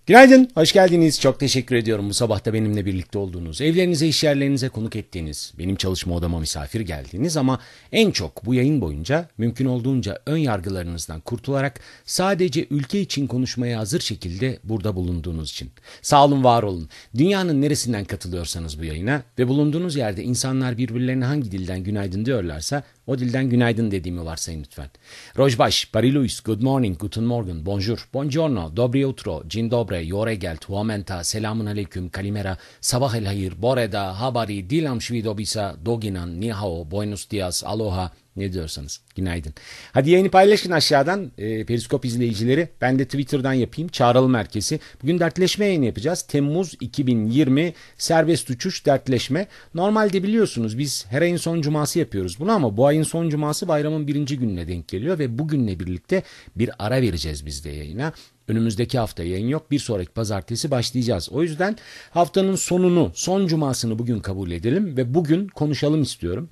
Günaydın, hoş geldiniz. Çok teşekkür ediyorum bu sabah da benimle birlikte olduğunuz, evlerinize, iş yerlerinize konuk ettiğiniz, benim çalışma odama misafir geldiğiniz ama en çok bu yayın boyunca mümkün olduğunca ön yargılarınızdan kurtularak sadece ülke için konuşmaya hazır şekilde burada bulunduğunuz için. Sağ olun, var olun. Dünyanın neresinden katılıyorsanız bu yayına ve bulunduğunuz yerde insanlar birbirlerine hangi dilden günaydın diyorlarsa o dilden günaydın dediğimi varsayın lütfen. Rojbaş, Pariluis, Good morning, Guten Morgen, Bonjour, Buongiorno, Dobry utro, Dzień dobry, Yoregelt, Huamenta, Selamun aleyküm, Kalimera, Sabah el hayır, Boreda, Habari, Dilam Shvidobisa, Doginan, Ni hao, Buenos dias, Aloha, ne diyorsanız günaydın. Hadi yayını paylaşın aşağıdan Periskop izleyicileri. Ben de Twitter'dan yapayım. Çağrılım Merkezi. Bugün dertleşme yayını yapacağız. Temmuz 2020 serbest uçuş dertleşme. Normalde biliyorsunuz biz her ayın son cuması yapıyoruz bunu ama bu ayın son cuması bayramın birinci gününe denk geliyor ve bugünle birlikte bir ara vereceğiz biz de yayına. Önümüzdeki hafta yayın yok. Bir sonraki pazartesi başlayacağız. O yüzden haftanın sonunu, son cumasını bugün kabul edelim ve bugün konuşalım istiyorum.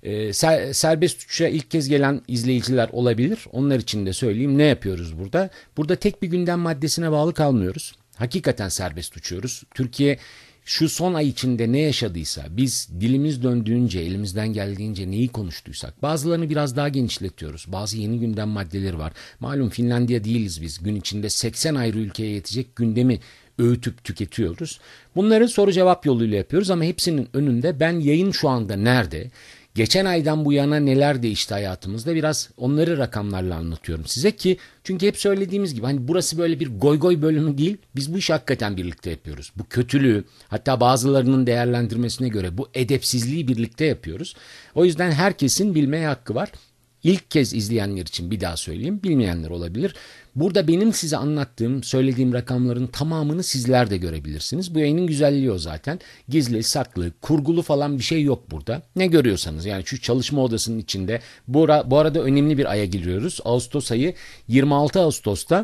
Serbest uçuşa ilk kez gelen izleyiciler olabilir. Onlar için de söyleyeyim, ne yapıyoruz burada? Burada tek bir gündem maddesine bağlı kalmıyoruz. Hakikaten serbest uçuyoruz. Türkiye şu son ay içinde ne yaşadıysa, biz dilimiz döndüğünce, elimizden geldiğince neyi konuştuysak, bazılarını biraz daha genişletiyoruz. Bazı yeni gündem maddeleri var. Malum Finlandiya değiliz biz. Gün içinde 80 ayrı ülkeye yetecek gündemi öğütüp tüketiyoruz. Bunları soru cevap yoluyla yapıyoruz ama hepsinin önünde ben yayın şu anda nerede? Geçen aydan bu yana neler değişti hayatımızda, biraz onları rakamlarla anlatıyorum size ki çünkü hep söylediğimiz gibi hani burası böyle bir goy goy bölümü değil, biz bu işi hakikaten birlikte yapıyoruz. Bu kötülüğü, hatta bazılarının değerlendirmesine göre bu edepsizliği birlikte yapıyoruz. O yüzden herkesin bilmeye hakkı var. İlk kez izleyenler için bir daha söyleyeyim, bilmeyenler olabilir. Burada benim size anlattığım, söylediğim rakamların tamamını sizler de görebilirsiniz. Bu yayının güzelliği o zaten. Gizli, saklı, kurgulu falan bir şey yok burada. Ne görüyorsanız, yani şu çalışma odasının içinde. Bu arada önemli bir aya giriyoruz. Ağustos ayı, 26 Ağustos'ta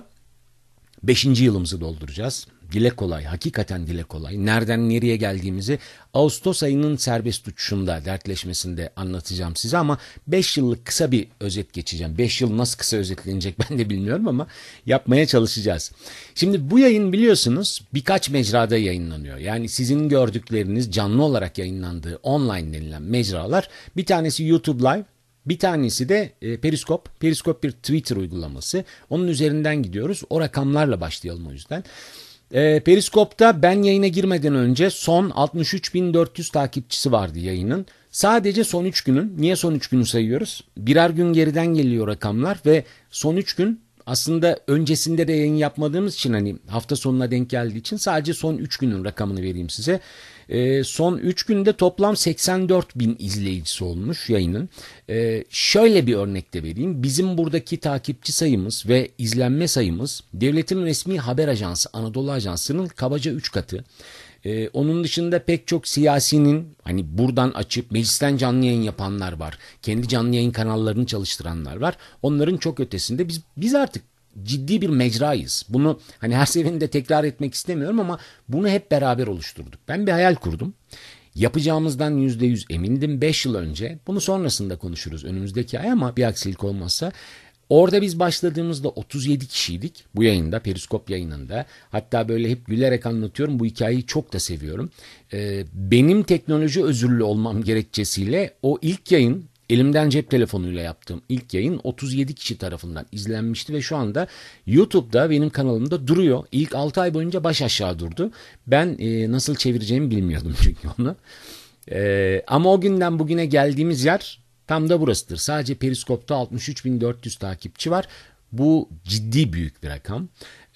5. yılımızı dolduracağız. Dile kolay, hakikaten dile kolay. Nereden nereye geldiğimizi Ağustos ayının serbest uçuşunda, dertleşmesinde anlatacağım size ama 5 yıllık kısa bir özet geçeceğim. 5 yıl nasıl kısa özetlenecek ben de bilmiyorum ama yapmaya çalışacağız. Şimdi bu yayın biliyorsunuz birkaç mecrada yayınlanıyor. Yani sizin gördükleriniz canlı olarak yayınlandığı online denilen mecralar, bir tanesi YouTube Live. Bir tanesi de Periskop. Periskop bir Twitter uygulaması. Onun üzerinden gidiyoruz. O rakamlarla başlayalım o yüzden. Periskop'ta ben yayına girmeden önce son 63.400 takipçisi vardı yayının. Sadece son 3 günün. Niye son 3 günü sayıyoruz? Birer gün geriden geliyor rakamlar ve son 3 gün aslında öncesinde de yayın yapmadığımız için, hani hafta sonuna denk geldiği için sadece son 3 günün rakamını vereyim size. Son 3 günde toplam 84 bin izleyicisi olmuş yayının. Şöyle bir örnek de vereyim. Bizim buradaki takipçi sayımız ve izlenme sayımız devletin resmi haber ajansı Anadolu Ajansı'nın kabaca 3 katı. Onun dışında pek çok siyasinin hani buradan açıp meclisten canlı yayın yapanlar var. Kendi canlı yayın kanallarını çalıştıranlar var. Onların çok ötesinde biz artık ciddi bir mecrayız. Bunu hani her seferinde tekrar etmek istemiyorum ama bunu hep beraber oluşturduk. Ben bir hayal kurdum. Yapacağımızdan %100 emindim 5 yıl önce. Bunu sonrasında konuşuruz önümüzdeki ay ama bir aksilik olmazsa. Orada biz başladığımızda 37 kişiydik bu yayında, Periskop yayınında. Hatta böyle hep gülerek anlatıyorum, bu hikayeyi çok da seviyorum. Benim teknoloji özürlü olmam gerekçesiyle o ilk yayın, elimden cep telefonuyla yaptığım ilk yayın 37 kişi tarafından izlenmişti ve şu anda YouTube'da benim kanalımda duruyor. İlk 6 ay boyunca baş aşağı durdu. Ben nasıl çevireceğimi bilmiyordum çünkü onu. Ama o günden bugüne geldiğimiz yer tam da burasıdır. Sadece Periskop'ta 63.400 takipçi var. Bu ciddi büyük bir rakam.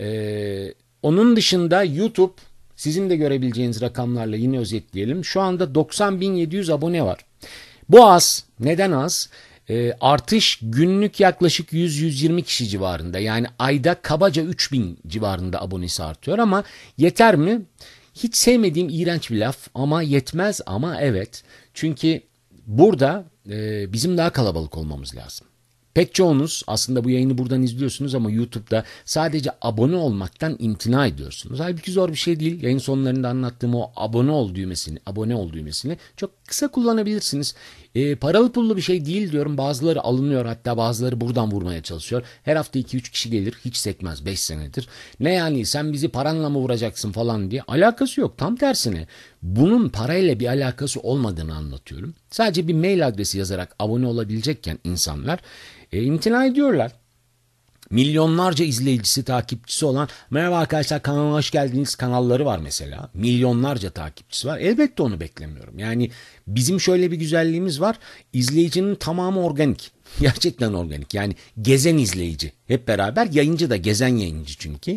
Onun dışında YouTube, sizin de görebileceğiniz rakamlarla yine özetleyelim. Şu anda 90.700 abone var. Bu az. Neden az? Artış günlük yaklaşık 100-120 kişi civarında. Yani ayda kabaca 3.000 civarında abonesi artıyor ama yeter mi? Hiç sevmediğim iğrenç bir laf ama yetmez ama evet. Çünkü burada bizim daha kalabalık olmamız lazım. Pek çoğunuz aslında bu yayını buradan izliyorsunuz ama YouTube'da sadece abone olmaktan imtina ediyorsunuz. Halbuki zor bir şey değil. Yayın sonlarında anlattığım o abone ol düğmesini çok kısa kullanabilirsiniz. Paralı pullu bir şey değil diyorum. Bazıları alınıyor, hatta bazıları buradan vurmaya çalışıyor. Her hafta 2-3 kişi gelir, hiç sekmez 5 senedir. Ne yani, sen bizi paranla mı vuracaksın falan diye. Alakası yok, tam tersine. Bunun parayla bir alakası olmadığını anlatıyorum. Sadece bir mail adresi yazarak abone olabilecekken insanlar imtina ediyorlar. Milyonlarca izleyicisi, takipçisi olan "merhaba arkadaşlar, kanalıma hoş geldiniz" kanalları var mesela. Milyonlarca takipçisi var. Elbette onu beklemiyorum. Yani bizim şöyle bir güzelliğimiz var. İzleyicinin tamamı organik. Gerçekten organik. Yani gezen izleyici. Hep beraber, yayıncı da gezen yayıncı çünkü.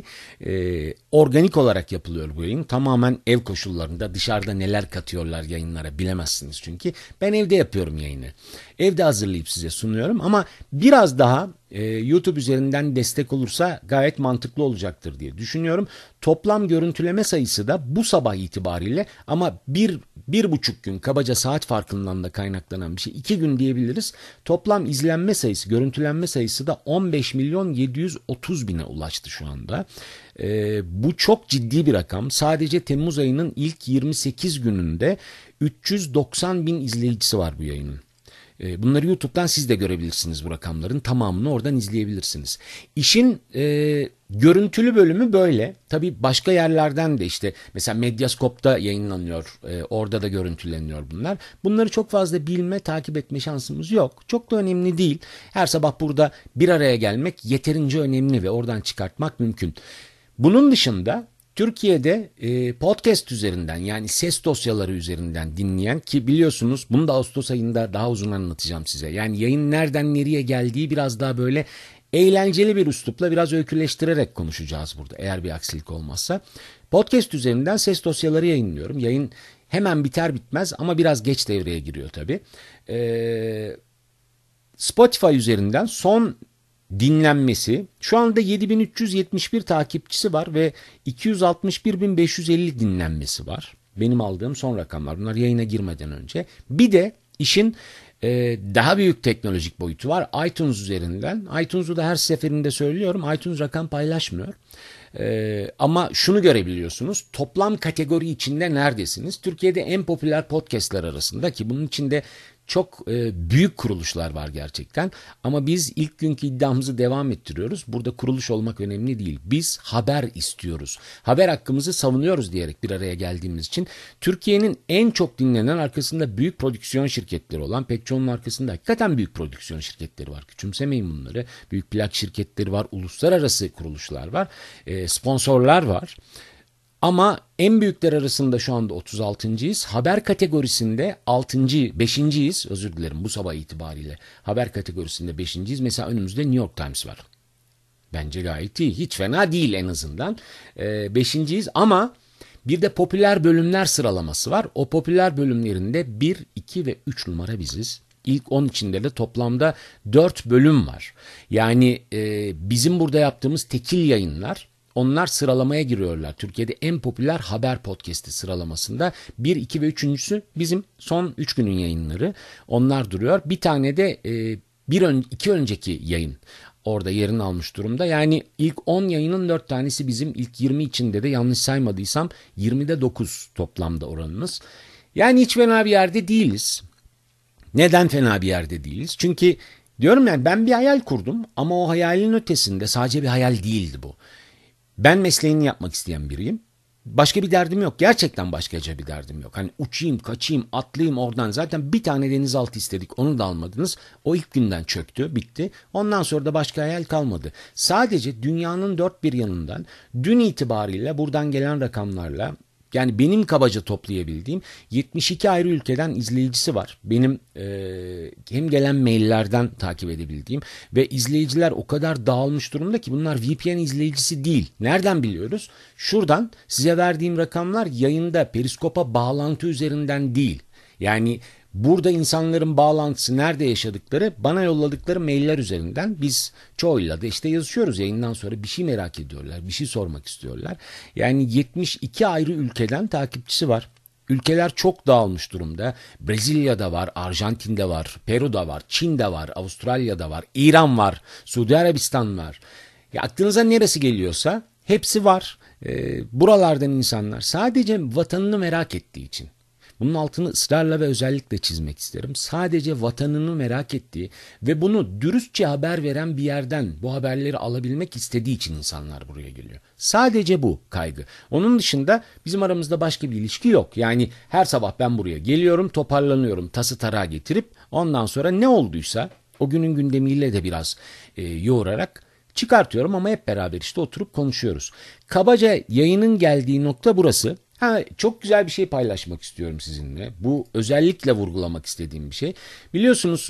Organik olarak yapılıyor bu yayın. Tamamen ev koşullarında. Dışarıda neler katıyorlar yayınlara bilemezsiniz çünkü. Ben evde yapıyorum yayını. Evde hazırlayıp size sunuyorum ama biraz daha YouTube üzerinden destek olursa gayet mantıklı olacaktır diye düşünüyorum. Toplam görüntüleme sayısı da bu sabah itibariyle, ama bir buçuk gün, kabaca saat farkından da kaynaklanan bir şey, 2 gün diyebiliriz. Toplam izlenme sayısı, görüntülenme sayısı da 15 milyon 730 bine ulaştı şu anda. Bu çok ciddi bir rakam. Sadece Temmuz ayının ilk 28 gününde 390 bin izleyicisi var bu yayının. Bunları YouTube'dan siz de görebilirsiniz, bu rakamların tamamını oradan izleyebilirsiniz. İşin görüntülü bölümü böyle. Tabii başka yerlerden de, işte mesela Medyascope'da yayınlanıyor. Orada da görüntüleniyor bunlar. Bunları çok fazla bilme, takip etme şansımız yok. Çok da önemli değil. Her sabah burada bir araya gelmek yeterince önemli ve oradan çıkartmak mümkün. Bunun dışında Türkiye'de podcast üzerinden, yani ses dosyaları üzerinden dinleyen, ki biliyorsunuz bunu da Ağustos ayında daha uzun anlatacağım size. Yani yayın nereden nereye geldiği biraz daha böyle eğlenceli bir üslupla, biraz öyküleştirerek konuşacağız burada eğer bir aksilik olmazsa. Podcast üzerinden ses dosyaları yayınlıyorum. Yayın hemen biter bitmez ama biraz geç devreye giriyor tabii. Spotify üzerinden son dinlenmesi, şu anda 7371 takipçisi var ve 261.550 dinlenmesi var. Benim aldığım son rakamlar. Bunlar yayına girmeden önce. Bir de işin daha büyük teknolojik boyutu var. iTunes üzerinden. iTunes'u da her seferinde söylüyorum. iTunes rakam paylaşmıyor. Ama şunu görebiliyorsunuz. Toplam kategori içinde neredesiniz? Türkiye'de en popüler podcastler arasında, ki bunun içinde çok büyük kuruluşlar var gerçekten. Ama biz ilk günkü iddiamızı devam ettiriyoruz. Burada kuruluş olmak önemli değil. Biz haber istiyoruz. Haber hakkımızı savunuyoruz diyerek bir araya geldiğimiz için Türkiye'nin en çok dinlenen, arkasında büyük prodüksiyon şirketleri olan, pek çoğunun arkasında hakikaten büyük prodüksiyon şirketleri var. Küçümsemeyin bunları. Büyük plak şirketleri var, uluslararası kuruluşlar var, sponsorlar var. Ama en büyükler arasında şu anda 36.'yiz. Haber kategorisinde 5.'yiz. Özür dilerim, bu sabah itibariyle. Haber kategorisinde 5.'yiz. Mesela önümüzde New York Times var. Bence gayet iyi. Hiç fena değil en azından. 5.'yiz ama bir de popüler bölümler sıralaması var. O popüler bölümlerinde 1, 2 ve 3 numara biziz. İlk 10 içinde de toplamda 4 bölüm var. Yani bizim burada yaptığımız tekil yayınlar, onlar sıralamaya giriyorlar. Türkiye'de en popüler haber podcast'i sıralamasında 1, 2 ve 3.'sü bizim son 3 günün yayınları. Onlar duruyor. Bir tane de 2 önceki yayın orada yerini almış durumda. Yani ilk 10 yayının 4 tanesi bizim. İlk 20 içinde de, yanlış saymadıysam, 20'de 9 toplamda oranımız. Yani hiç fena bir yerde değiliz. Neden fena bir yerde değiliz? Çünkü diyorum yani, ben bir hayal kurdum ama o hayalin ötesinde sadece bir hayal değildi bu. Ben mesleğini yapmak isteyen biriyim. Başka bir derdim yok. Gerçekten başkaca bir derdim yok. Hani uçayım, kaçayım, atlayayım oradan. Zaten bir tane denizaltı istedik. Onu da almadınız. O ilk günden çöktü, bitti. Ondan sonra da başka hayal kalmadı. Sadece dünyanın dört bir yanından dün itibariyle buradan gelen rakamlarla, yani benim kabaca toplayabildiğim 72 ayrı ülkeden izleyicisi var. Benim hem gelen maillerden takip edebildiğim, ve izleyiciler o kadar dağılmış durumda ki bunlar VPN izleyicisi değil. Nereden biliyoruz? Şuradan size verdiğim rakamlar yayında Periskop'a bağlantı üzerinden değil. Yani burada insanların bağlantısı, nerede yaşadıkları, bana yolladıkları mailler üzerinden. Biz çoğuyla da işte yazışıyoruz, yayından sonra bir şey merak ediyorlar, bir şey sormak istiyorlar. Yani 72 ayrı ülkeden takipçisi var. Ülkeler çok dağılmış durumda. Brezilya'da var, Arjantin'de var, Peru'da var, Çin'de var, Avustralya'da var, İran var, Suudi Arabistan var. Ya aklınıza neresi geliyorsa hepsi var. Buralardan insanlar sadece vatanını merak ettiği için. Bunun altını ısrarla ve özellikle çizmek isterim. Sadece vatanını merak ettiği ve bunu dürüstçe haber veren bir yerden bu haberleri alabilmek istediği için insanlar buraya geliyor. Sadece bu kaygı. Onun dışında bizim aramızda başka bir ilişki yok. Yani her sabah ben buraya geliyorum, toparlanıyorum, tası tarağı getirip ondan sonra ne olduysa o günün gündemiyle de biraz yoğurarak çıkartıyorum ama hep beraber işte oturup konuşuyoruz. Kabaca yayının geldiği nokta burası. Çok güzel bir şey paylaşmak istiyorum sizinle. Bu özellikle vurgulamak istediğim bir şey. Biliyorsunuz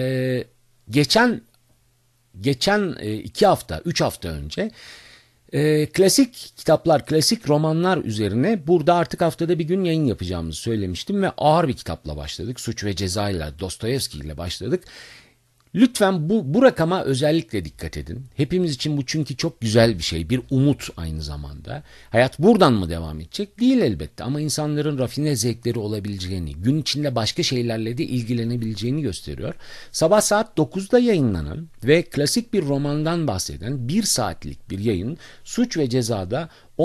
geçen 2 hafta, 3 hafta önce klasik kitaplar, klasik romanlar üzerine burada artık haftada bir gün yayın yapacağımızı söylemiştim ve ağır bir kitapla başladık. Suç ve Ceza ile, Dostoyevski ile başladık. Lütfen bu rakama özellikle dikkat edin. Hepimiz için bu çünkü çok güzel bir şey. Bir umut aynı zamanda. Hayat buradan mı devam edecek? Değil elbette ama insanların rafine zevkleri olabileceğini, gün içinde başka şeylerle de ilgilenebileceğini gösteriyor. Sabah saat 9'da yayınlanan ve klasik bir romandan bahseden 1 saatlik bir yayın Suç ve Ceza'da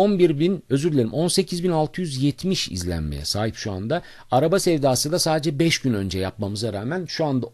18.670 izlenmeye sahip şu anda. Araba Sevdası da sadece 5 gün önce yapmamıza rağmen şu anda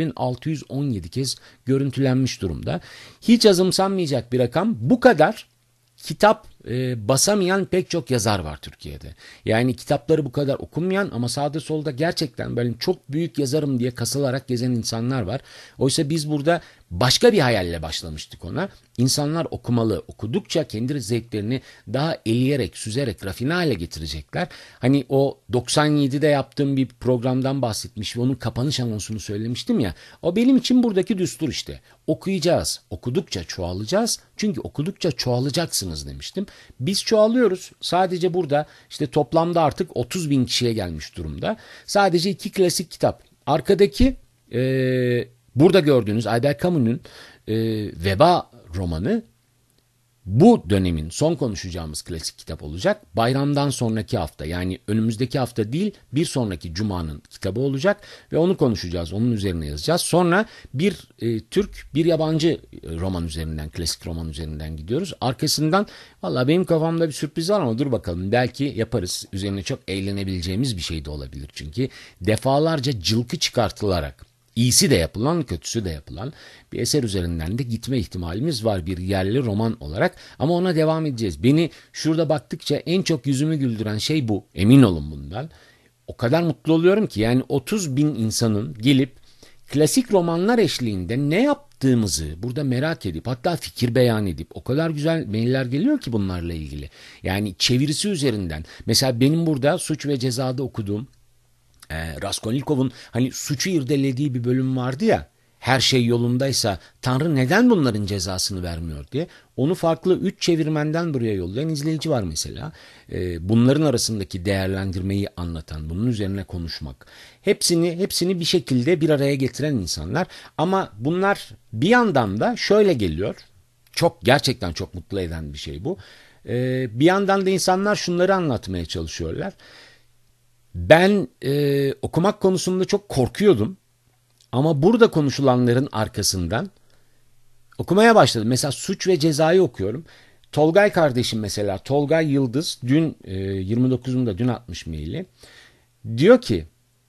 11.617 kez görüntülenmiş durumda. Hiç azımsanmayacak bir rakam. Bu kadar kitap basamayan pek çok yazar var Türkiye'de. Yani kitapları bu kadar okunmayan ama sağda solda gerçekten böyle çok büyük yazarım diye kasılarak gezen insanlar var. Oysa biz burada başka bir hayalle başlamıştık ona. İnsanlar okumalı. Okudukça kendi zevklerini daha eleyerek, süzerek, rafine hale getirecekler. Hani o 97'de yaptığım bir programdan bahsetmiş ve onun kapanış anonsunu söylemiştim ya. O benim için buradaki düstur işte. Okuyacağız. Okudukça çoğalacağız. Çünkü okudukça çoğalacaksınız demiştim. Biz çoğalıyoruz. Sadece burada işte toplamda artık 30 bin kişiye gelmiş durumda. Sadece 2 klasik kitap. Arkadaki burada gördüğünüz Albert Camus'un Veba romanı bu dönemin son konuşacağımız klasik kitap olacak. Bayramdan sonraki hafta yani önümüzdeki hafta değil bir sonraki cumanın kitabı olacak ve onu konuşacağız. Onun üzerine yazacağız. Sonra bir Türk bir yabancı roman üzerinden klasik roman üzerinden gidiyoruz. Arkasından valla benim kafamda bir sürpriz var ama dur bakalım belki yaparız. Üzerine çok eğlenebileceğimiz bir şey de olabilir. Çünkü defalarca cılkı çıkartılarak İyisi de yapılan, kötüsü de yapılan bir eser üzerinden de gitme ihtimalimiz var bir yerli roman olarak. Ama ona devam edeceğiz. Beni şurada baktıkça en çok yüzümü güldüren şey bu. Emin olun bundan. O kadar mutlu oluyorum ki yani 30 bin insanın gelip klasik romanlar eşliğinde ne yaptığımızı burada merak edip hatta fikir beyan edip o kadar güzel mailler geliyor ki bunlarla ilgili. Yani çevirisi üzerinden. Mesela benim burada Suç ve Ceza'da okuduğum Raskolnikov'un hani suçu irdelediği bir bölüm vardı ya, her şey yolundaysa Tanrı neden bunların cezasını vermiyor diye. Onu farklı 3 çevirmenden buraya yollayan izleyici var mesela. Bunların arasındaki değerlendirmeyi anlatan, bunun üzerine konuşmak. Hepsini bir şekilde bir araya getiren insanlar. Ama bunlar bir yandan da şöyle geliyor. Gerçekten çok mutlu eden bir şey bu. Bir yandan da insanlar şunları anlatmaya çalışıyorlar. Ben okumak konusunda çok korkuyordum ama burada konuşulanların arkasından okumaya başladım. Mesela Suç ve Ceza'yı okuyorum. Tolgay kardeşim mesela, Tolgay Yıldız dün 29'unda dün atmış maili. Diyor ki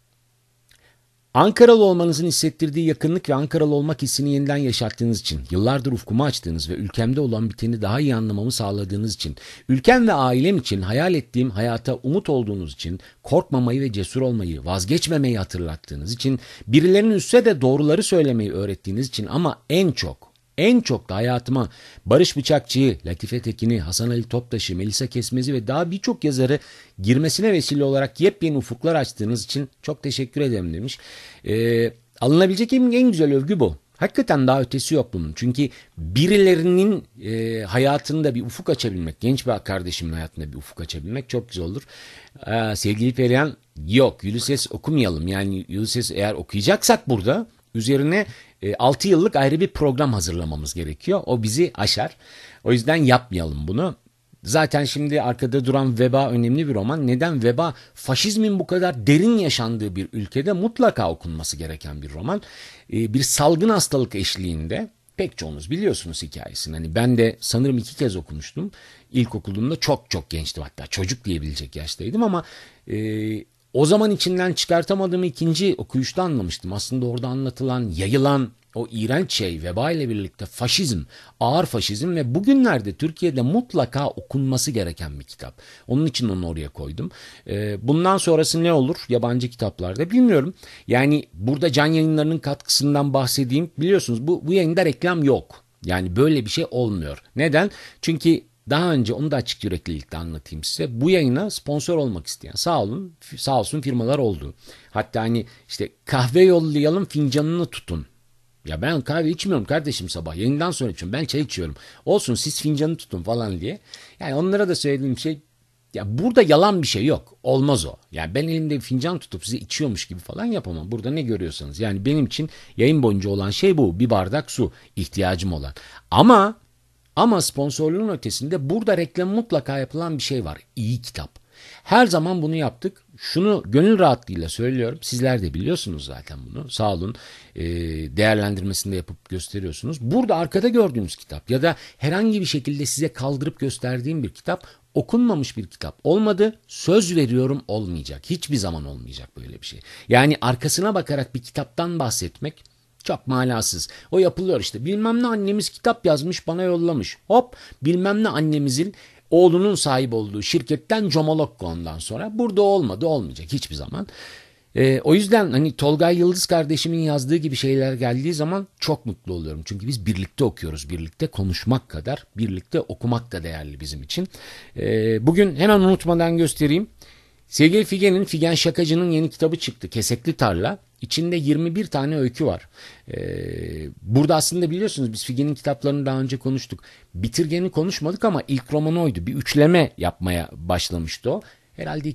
Ankaralı olmanızın hissettirdiği yakınlık ve Ankaralı olmak hissini yeniden yaşattığınız için, yıllardır ufkumu açtığınız ve ülkemde olan biteni daha iyi anlamamı sağladığınız için, ülkem ve ailem için hayal ettiğim hayata umut olduğunuz için, korkmamayı ve cesur olmayı, vazgeçmemeyi hatırlattığınız için, birilerinin üstse de doğruları söylemeyi öğrettiğiniz için ama en çok da hayatıma Barış Bıçakçı'yı, Latife Tekin'i, Hasan Ali Toptaş'ı, Melisa Kesmez'i ve daha birçok yazarı girmesine vesile olarak yepyeni ufuklar açtığınız için çok teşekkür ederim demiş. Alınabilecek en güzel övgü bu. Hakikaten daha ötesi yok bunun. Çünkü birilerinin hayatında bir ufuk açabilmek, genç bir kardeşimin hayatında bir ufuk açabilmek çok güzel olur. Sevgili Perihan, yok Ulysses okumayalım. Yani Ulysses eğer okuyacaksak burada üzerine 6 yıllık ayrı bir program hazırlamamız gerekiyor. O bizi aşar. O yüzden yapmayalım bunu. Zaten şimdi arkada duran Veba önemli bir roman. Neden? Veba, faşizmin bu kadar derin yaşandığı bir ülkede mutlaka okunması gereken bir roman. Bir salgın hastalık eşliğinde, pek çoğunuz biliyorsunuz hikayesini. Hani ben de sanırım 2 kez okumuştum. İlkokulumda çok çok gençtim, hatta çocuk diyebilecek yaştaydım ama o zaman içinden çıkartamadığımı ikinci okuyuşta anlamıştım. Aslında orada anlatılan, yayılan o iğrenç şey, veba ile birlikte faşizm, ağır faşizm ve bugünlerde Türkiye'de mutlaka okunması gereken bir kitap. Onun için onu oraya koydum. Bundan sonrası ne olur yabancı kitaplarda bilmiyorum. Yani burada Can Yayınları'nın katkısından bahsedeyim. Biliyorsunuz bu yayında reklam yok. Yani böyle bir şey olmuyor. Neden? Çünkü daha önce onu da açık yüreklilikle anlatayım size. Bu yayına sponsor olmak isteyen sağ olsun firmalar oldu. Hatta hani işte kahve yollayalım, fincanını tutun. Ya ben kahve içmiyorum kardeşim, sabah yayından sonra içiyorum. Ben çay içiyorum. Olsun siz fincanı tutun falan diye. Yani onlara da söylediğim şey, ya burada yalan bir şey yok. Olmaz o. Yani ben elimde bir fincan tutup size içiyormuş gibi falan yapamam. Burada ne görüyorsanız. Yani benim için yayın boyunca olan şey bu. Bir bardak su ihtiyacım olan. Ama sponsorluğun ötesinde burada reklam mutlaka yapılan bir şey var. İyi kitap. Her zaman bunu yaptık. Şunu gönül rahatlığıyla söylüyorum. Sizler de biliyorsunuz zaten bunu. Sağ olun. Değerlendirmesini de yapıp gösteriyorsunuz. Burada arkada gördüğünüz kitap ya da herhangi bir şekilde size kaldırıp gösterdiğim bir kitap okunmamış bir kitap olmadı. Söz veriyorum olmayacak. Hiçbir zaman olmayacak böyle bir şey. Yani arkasına bakarak bir kitaptan bahsetmek çok manasız. O yapılıyor işte. Bilmem ne annemiz kitap yazmış bana yollamış. Hop, bilmem ne annemizin oğlunun sahip olduğu şirketten Comolokko ondan sonra. Burada olmadı, olmayacak hiçbir zaman. O yüzden hani Tolgay Yıldız kardeşimin yazdığı gibi şeyler geldiği zaman çok mutlu oluyorum. Çünkü biz birlikte okuyoruz. Birlikte konuşmak kadar birlikte okumak da değerli bizim için. Bugün hemen unutmadan göstereyim. Sevgili Figen Şakacı'nın yeni kitabı çıktı. Kesekli Tarla. İçinde 21 tane öykü var. Burada aslında biliyorsunuz biz Figen'in kitaplarını daha önce konuştuk. Bitirgeni konuşmadık ama ilk romanı oydu. Bir üçleme yapmaya başlamıştı o. Herhalde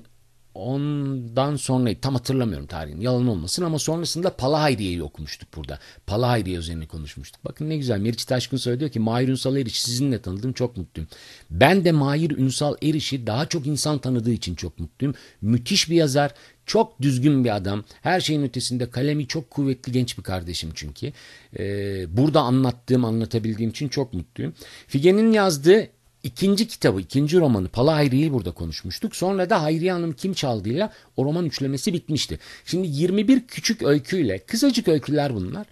2010'dan sonra, tam hatırlamıyorum tarihini, yalan olmasın, ama sonrasında Palahayriye'yi okumuştuk burada. Palahayriye üzerine konuşmuştuk. Bakın ne güzel, Meriç Taşkınsoy diyor ki Mahir Ünsal Eriş sizinle tanıdım, çok mutluyum. Ben de Mahir Ünsal Eriş'i daha çok insan tanıdığı için çok mutluyum. Müthiş bir yazar, çok düzgün bir adam. Her şeyin ötesinde kalemi çok kuvvetli genç bir kardeşim çünkü. Burada anlatabildiğim için çok mutluyum. Figen'in yazdığı İkinci kitabı, ikinci romanı Palahayriye'yi burada konuşmuştuk. Sonra da Hayriye Hanım Kim Çaldı'yla o roman üçlemesi bitmişti. Şimdi 21 küçük öyküyle, kısacık öyküler bunlar.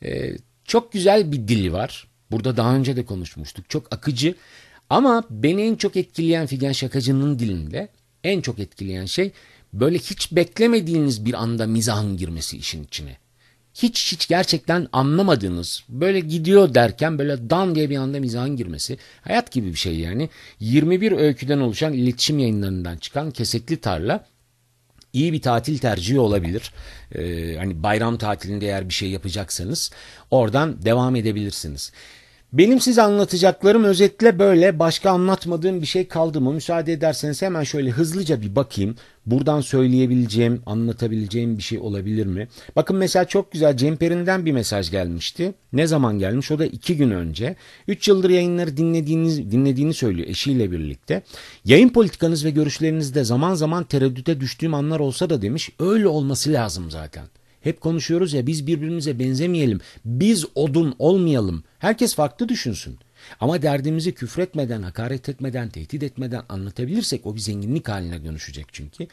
Çok güzel bir dili var. Burada daha önce de konuşmuştuk. Çok akıcı. Ama beni en çok etkileyen Figen Şakacı'nın dilinde en çok etkileyen şey böyle hiç beklemediğiniz bir anda mizahın girmesi işin içine. Hiç gerçekten anlamadığınız, böyle gidiyor derken böyle dan diye bir anda mizahın girmesi. Hayat gibi bir şey yani. 21 öyküden oluşan iletişim yayınlarından çıkan Kesekli Tarla iyi bir tatil tercihi olabilir. Hani bayram tatilinde eğer bir şey yapacaksanız oradan devam edebilirsiniz. Benim size anlatacaklarım özetle böyle. Başka anlatmadığım bir şey kaldı mı? Müsaade ederseniz hemen şöyle hızlıca bir bakayım. Buradan söyleyebileceğim, anlatabileceğim bir şey olabilir mi? Bakın mesela çok güzel Cemperin'den bir mesaj gelmişti. Ne zaman gelmiş? O da 2 gün önce. 3 yıldır yayınları dinlediğini söylüyor eşiyle birlikte. Yayın politikanız ve görüşlerinizde zaman zaman tereddüte düştüğüm anlar olsa da demiş, öyle olması lazım zaten. Hep konuşuyoruz ya, biz birbirimize benzemeyelim, biz odun olmayalım. Herkes farklı düşünsün. Ama derdimizi küfretmeden, hakaret etmeden, tehdit etmeden anlatabilirsek o bir zenginlik haline dönüşecek çünkü.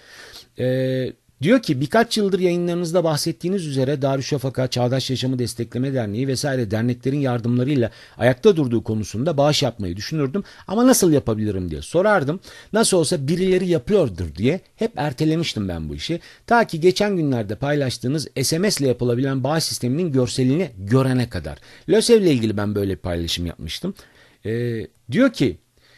Diyor ki birkaç yıldır yayınlarınızda bahsettiğiniz üzere Darüşşafaka, Çağdaş Yaşamı Destekleme Derneği vesaire derneklerin yardımlarıyla ayakta durduğu konusunda bağış yapmayı düşünürdüm. Ama nasıl yapabilirim diye sorardım. Nasıl olsa birileri yapıyordur diye hep ertelemiştim ben bu işi. Ta ki geçen günlerde paylaştığınız SMS ile yapılabilen bağış sisteminin görselini görene kadar. LÖSEV ile ilgili ben böyle bir paylaşım yapmıştım. Diyor ki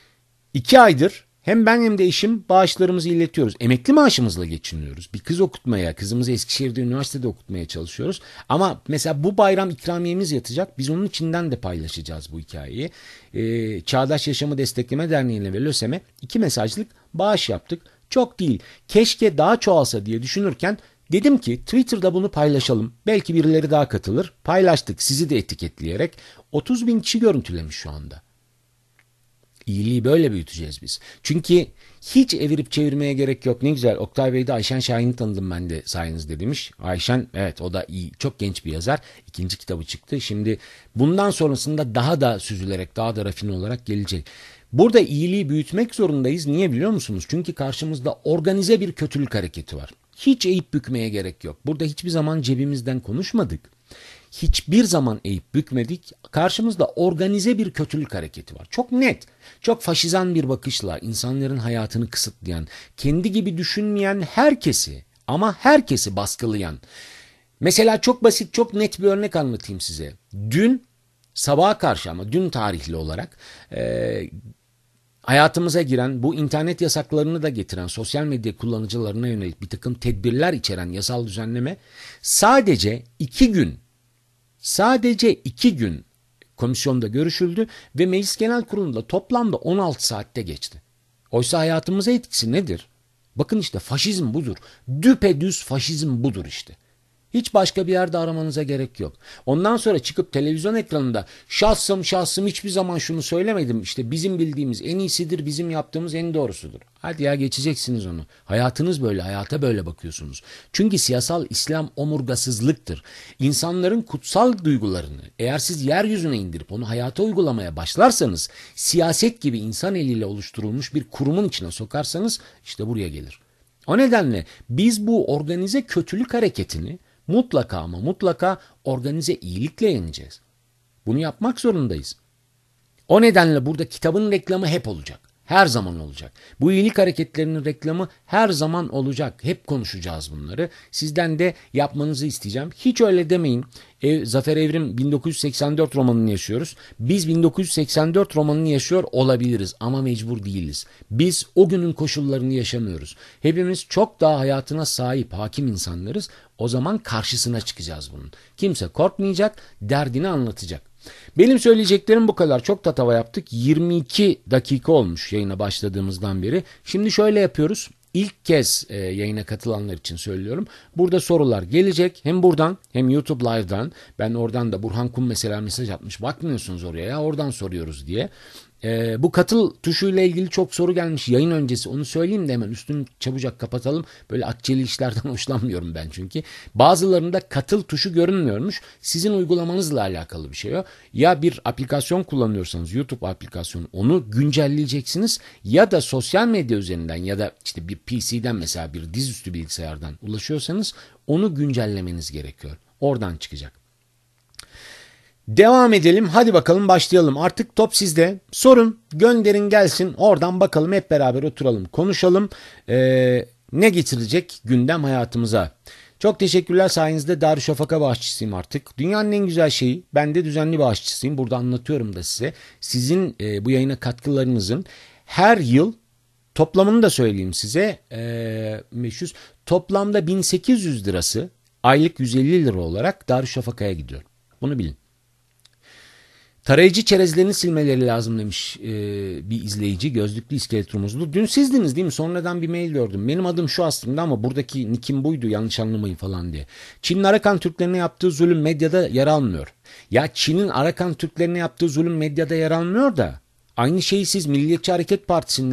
2 aydır hem ben hem de eşim bağışlarımızı iletiyoruz. Emekli maaşımızla geçiniyoruz. Bir kız okutmaya, kızımızı Eskişehir'de üniversitede okutmaya çalışıyoruz. Ama mesela bu bayram ikramiyemiz yatacak. Biz onun içinden de paylaşacağız bu hikayeyi. Çağdaş Yaşamı Destekleme Derneği'ne ve LÖSEM'e 2 mesajlık bağış yaptık. Çok değil. Keşke daha çoğalsa diye düşünürken dedim ki Twitter'da bunu paylaşalım. Belki birileri daha katılır. Paylaştık sizi de etiketleyerek. 30 bin kişi görüntülemiş şu anda. İyiliği böyle büyüteceğiz biz. Çünkü hiç evirip çevirmeye gerek yok. Ne güzel, Oktay Bey'de Ayşen Şahin'i tanıdım ben de sayenizde demiş. Ayşen, evet, o da iyi, çok genç bir yazar. 2. kitabı çıktı. Şimdi bundan sonrasında daha da süzülerek, daha da rafine olarak gelecek. Burada iyiliği büyütmek zorundayız. Niye biliyor musunuz? Çünkü karşımızda organize bir kötülük hareketi var. Hiç eğip bükmeye gerek yok. Burada hiçbir zaman cebimizden konuşmadık. Hiçbir zaman eğip bükmedik. Karşımızda organize bir kötülük hareketi var. Çok net, çok faşizan bir bakışla insanların hayatını kısıtlayan, kendi gibi düşünmeyen herkesi, ama herkesi baskılayan. Mesela çok basit, çok net bir örnek anlatayım size. Dün sabaha karşı, ama dün tarihli olarak hayatımıza giren, bu internet yasaklarını da getiren, sosyal medya kullanıcılarına yönelik bir takım tedbirler içeren yasal düzenleme sadece iki gün komisyonda görüşüldü ve Meclis Genel Kurulu'nda toplamda 16 saatte geçti. Oysa hayatımıza etkisi nedir? Bakın işte faşizm budur. Düpedüz faşizm budur işte. Hiç başka bir yerde aramanıza gerek yok. Ondan sonra çıkıp televizyon ekranında şahsım hiçbir zaman şunu söylemedim. İşte bizim bildiğimiz en iyisidir, bizim yaptığımız en doğrusudur. Hadi ya, geçeceksiniz onu. Hayatınız böyle, hayata böyle bakıyorsunuz. Çünkü siyasal İslam omurgasızlıktır. İnsanların kutsal duygularını eğer siz yeryüzüne indirip onu hayata uygulamaya başlarsanız, siyaset gibi insan eliyle oluşturulmuş bir kurumun içine sokarsanız işte buraya gelir. O nedenle biz bu organize kötülük hareketini mutlaka ama mutlaka organize iyilikle yeneceğiz. Bunu yapmak zorundayız. O nedenle burada kitabın reklamı hep olacak. Her zaman olacak. Bu iyilik hareketlerinin reklamı her zaman olacak. Hep konuşacağız bunları. Sizden de yapmanızı isteyeceğim. Hiç öyle demeyin. Zafer Evrim 1984 romanını yaşıyoruz. Biz 1984 romanını yaşıyor olabiliriz ama mecbur değiliz. Biz o günün koşullarını yaşamıyoruz. Hepimiz çok daha hayatına sahip, hakim insanlarız. O zaman karşısına çıkacağız bunun. Kimse korkmayacak, derdini anlatacak. Benim söyleyeceklerim bu kadar. Çok tatava yaptık. 22 dakika olmuş yayına başladığımızdan beri. Şimdi şöyle yapıyoruz. İlk kez yayına katılanlar için söylüyorum. Burada sorular gelecek. Hem buradan hem YouTube Live'dan. Ben oradan da Burhan Kum mesela mesaj atmış. Bakmıyorsunuz oraya ya, oradan soruyoruz diye. Bu katıl tuşuyla ilgili çok soru gelmiş yayın öncesi, onu söyleyeyim de hemen üstünü çabucak kapatalım. Böyle akçeli işlerden hoşlanmıyorum ben çünkü. Bazılarında katıl tuşu görünmüyormuş. Sizin uygulamanızla alakalı bir şey o. Ya bir aplikasyon kullanıyorsanız, YouTube aplikasyonu, onu güncelleyeceksiniz ya da sosyal medya üzerinden ya da işte bir PC'den, mesela bir dizüstü bilgisayardan ulaşıyorsanız onu güncellemeniz gerekiyor. Oradan çıkacak. Devam edelim. Hadi bakalım, başlayalım. Artık top sizde. Sorun, gönderin gelsin. Oradan bakalım, hep beraber oturalım, konuşalım. Ne getirecek gündem hayatımıza? Çok teşekkürler, sayenizde Darüşşafaka bağışçısıyım artık. Dünyanın en güzel şeyi, ben de düzenli bağışçısıyım. Burada anlatıyorum da size. Sizin bu yayına katkılarınızın her yıl toplamını da söyleyeyim size. Meşhur toplamda 1800 lirası aylık 150 lira olarak Darüşşafaka'ya gidiyor. Bunu bilin. Tarayıcı çerezlerini silmeleri lazım demiş bir izleyici, gözlüklü iskelet rumuzlu. Dün sizdiniz değil mi? Sonradan bir mail gördüm. Benim adım şu aslında ama buradaki nickim buydu, yanlış anlamayın falan diye. Çin'in Arakan Türklerine yaptığı zulüm medyada yer almıyor. Ya Çin'in Arakan Türklerine yaptığı zulüm medyada yer almıyor da aynı şeyi siz Milliyetçi Hareket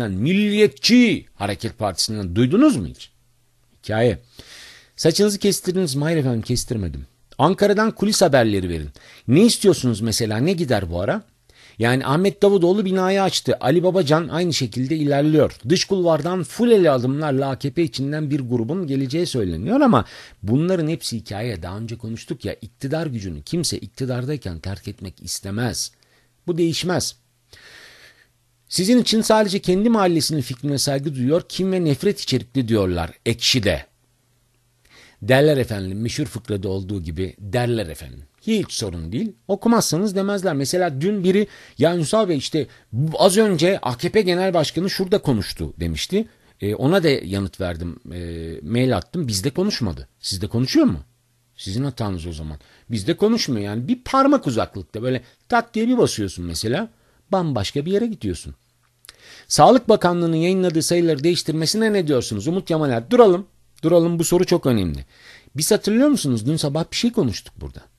Partisi'nden duydunuz mu hiç? Hikaye. Saçınızı kestirdiniz mi? Hayır efendim, kestirmedim. Ankara'dan kulis haberleri verin. Ne istiyorsunuz mesela? Ne gider bu ara? Yani Ahmet Davutoğlu binayı açtı. Ali Babacan aynı şekilde ilerliyor. Dış kulvardan full ele adımlarla AKP içinden bir grubun geleceği söyleniyor ama bunların hepsi hikaye. Daha önce konuştuk ya, iktidar gücünü kimse iktidardayken terk etmek istemez. Bu değişmez. Sizin için sadece kendi mahallesinin fikrine saygı duyuyor, kin ve nefret içerikli diyorlar Ekşi'de. Derler efendim, meşhur fıkrada olduğu gibi derler efendim. Hiç sorun değil. Okumazsanız demezler. Mesela dün biri, ya Ünsal Bey işte az önce AKP Genel Başkanı şurada konuştu demişti. Ona da yanıt verdim. Mail attım. Bizde konuşmadı. Sizde konuşuyor mu? Sizin hatanız o zaman. Bizde konuşmuyor yani. Bir parmak uzaklıkta böyle tak diye bir basıyorsun mesela. Bambaşka bir yere gidiyorsun. Sağlık Bakanlığı'nın yayınladığı sayıları değiştirmesine ne diyorsunuz? Umut Yamaner. Duralım, bu soru çok önemli. Biz hatırlıyor musunuz? Dün sabah bir şey konuştuk burada.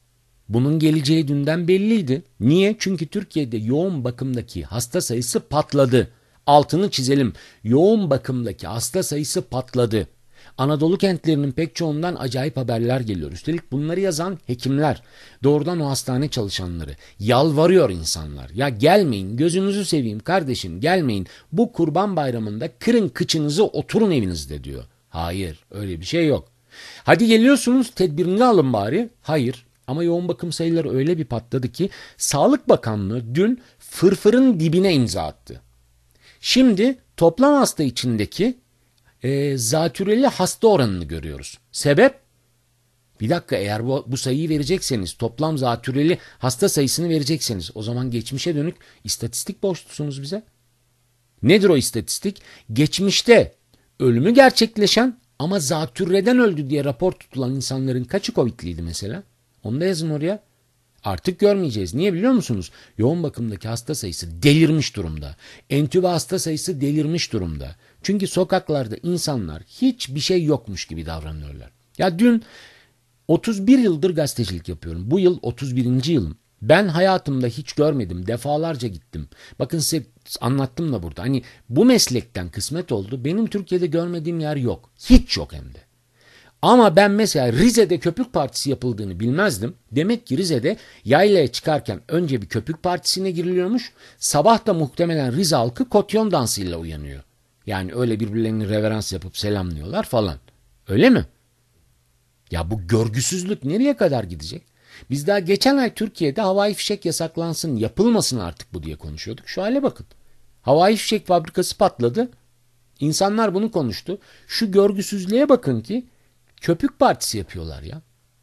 Bunun geleceği dünden belliydi. Niye? Çünkü Türkiye'de yoğun bakımdaki hasta sayısı patladı. Altını çizelim. Yoğun bakımdaki hasta sayısı patladı. Anadolu kentlerinin pek çoğundan acayip haberler geliyor. Üstelik bunları yazan hekimler, doğrudan o hastane çalışanları. Yalvarıyor insanlar. Ya gelmeyin, gözünüzü seveyim kardeşim, gelmeyin. Bu Kurban Bayramı'nda kırın kıçınızı, oturun evinizde diyor. Hayır, öyle bir şey yok. Hadi geliyorsunuz, tedbirini alın bari. Hayır. Ama yoğun bakım sayıları öyle bir patladı ki Sağlık Bakanlığı dün fırfırın dibine imza attı. Şimdi toplam hasta içindeki zatürreli hasta oranını görüyoruz. Sebep? Bir dakika, eğer bu sayıyı verecekseniz, toplam zatürreli hasta sayısını verecekseniz, o zaman geçmişe dönük istatistik borçlusunuz bize. Nedir o istatistik? Geçmişte ölümü gerçekleşen ama zatürreden öldü diye rapor tutulan insanların kaçı Covid'liydi mesela? Onu da yazın oraya. Artık görmeyeceğiz. Niye biliyor musunuz? Yoğun bakımdaki hasta sayısı delirmiş durumda. Entübe hasta sayısı delirmiş durumda. Çünkü sokaklarda insanlar hiçbir şey yokmuş gibi davranıyorlar. Ya dün 31 yıldır gazetecilik yapıyorum. Bu yıl 31. yılım. Ben hayatımda hiç görmedim. Defalarca gittim. Bakın size anlattım da burada. Hani bu meslekten kısmet oldu. Benim Türkiye'de görmediğim yer yok. Hiç yok hem de. Ama ben mesela Rize'de köpük partisi yapıldığını bilmezdim. Demek ki Rize'de yaylaya çıkarken önce bir köpük partisine giriliyormuş. Sabah da muhtemelen Rize halkı kotyon dansıyla uyanıyor. Yani öyle birbirlerini reverans yapıp selamlıyorlar falan. Öyle mi? Ya bu görgüsüzlük nereye kadar gidecek? Biz daha geçen ay Türkiye'de havai fişek yasaklansın, yapılmasın artık bu diye konuşuyorduk. Şu hale bakın. Havai fişek fabrikası patladı. İnsanlar bunu konuştu. Şu görgüsüzlüğe bakın ki köpük partisi yapıyorlar ya.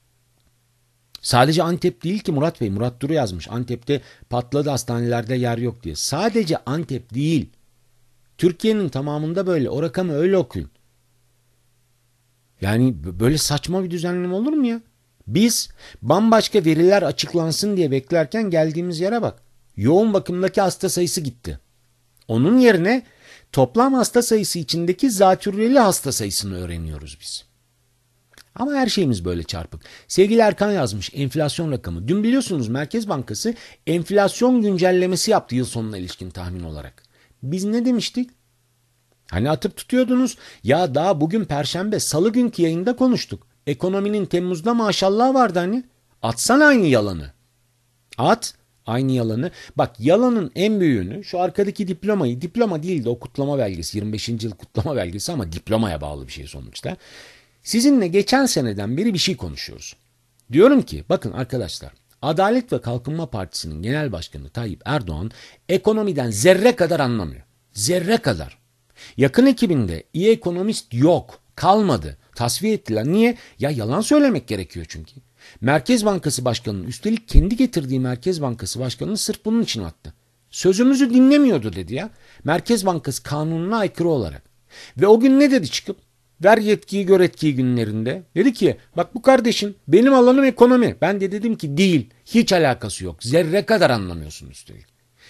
Sadece Antep değil ki Murat Bey. Murat Duru yazmış. Antep'te patladı, hastanelerde yer yok diye. Sadece Antep değil. Türkiye'nin tamamında böyle. O rakamı öyle okuyun. Yani böyle saçma bir düzenleme olur mu ya? Biz bambaşka veriler açıklansın diye beklerken geldiğimiz yere bak. Yoğun bakımdaki hasta sayısı gitti. Onun yerine toplam hasta sayısı içindeki zatürreli hasta sayısını öğreniyoruz biz. Ama her şeyimiz böyle çarpık. Sevgili Erkan yazmış enflasyon rakamı. Dün biliyorsunuz Merkez Bankası enflasyon güncellemesi yaptı yıl sonuna ilişkin tahmin olarak. Biz ne demiştik? Hani atıp tutuyordunuz. Ya daha bugün Perşembe, Salı günkü yayında konuştuk. Ekonominin Temmuz'da maşallah vardı hani. Atsana aynı yalanı. At aynı yalanı. Bak yalanın en büyüğünü şu arkadaki diplomayı, diploma değil de o kutlama belgesi, 25. yıl kutlama belgesi ama diplomaya bağlı bir şey sonuçta. Sizinle geçen seneden beri bir şey konuşuyoruz. Diyorum ki bakın arkadaşlar, Adalet ve Kalkınma Partisi'nin genel başkanı Tayyip Erdoğan ekonomiden zerre kadar anlamıyor. Zerre kadar. Yakın ekibinde iyi ekonomist yok, kalmadı. Tasfiye ettiler. Niye? Ya yalan söylemek gerekiyor çünkü. Merkez Bankası Başkanı'nın, üstelik kendi getirdiği Merkez Bankası Başkanı'nı sırf bunun için attı. Sözümüzü dinlemiyordu dedi ya. Merkez Bankası kanununa aykırı olarak. Ve o gün ne dedi çıkıp? Ver yetkiyi gör etkiyi günlerinde. Dedi ki bak bu kardeşin benim alanım ekonomi. Ben de dedim ki değil. Hiç alakası yok. Zerre kadar anlamıyorsun üstelik.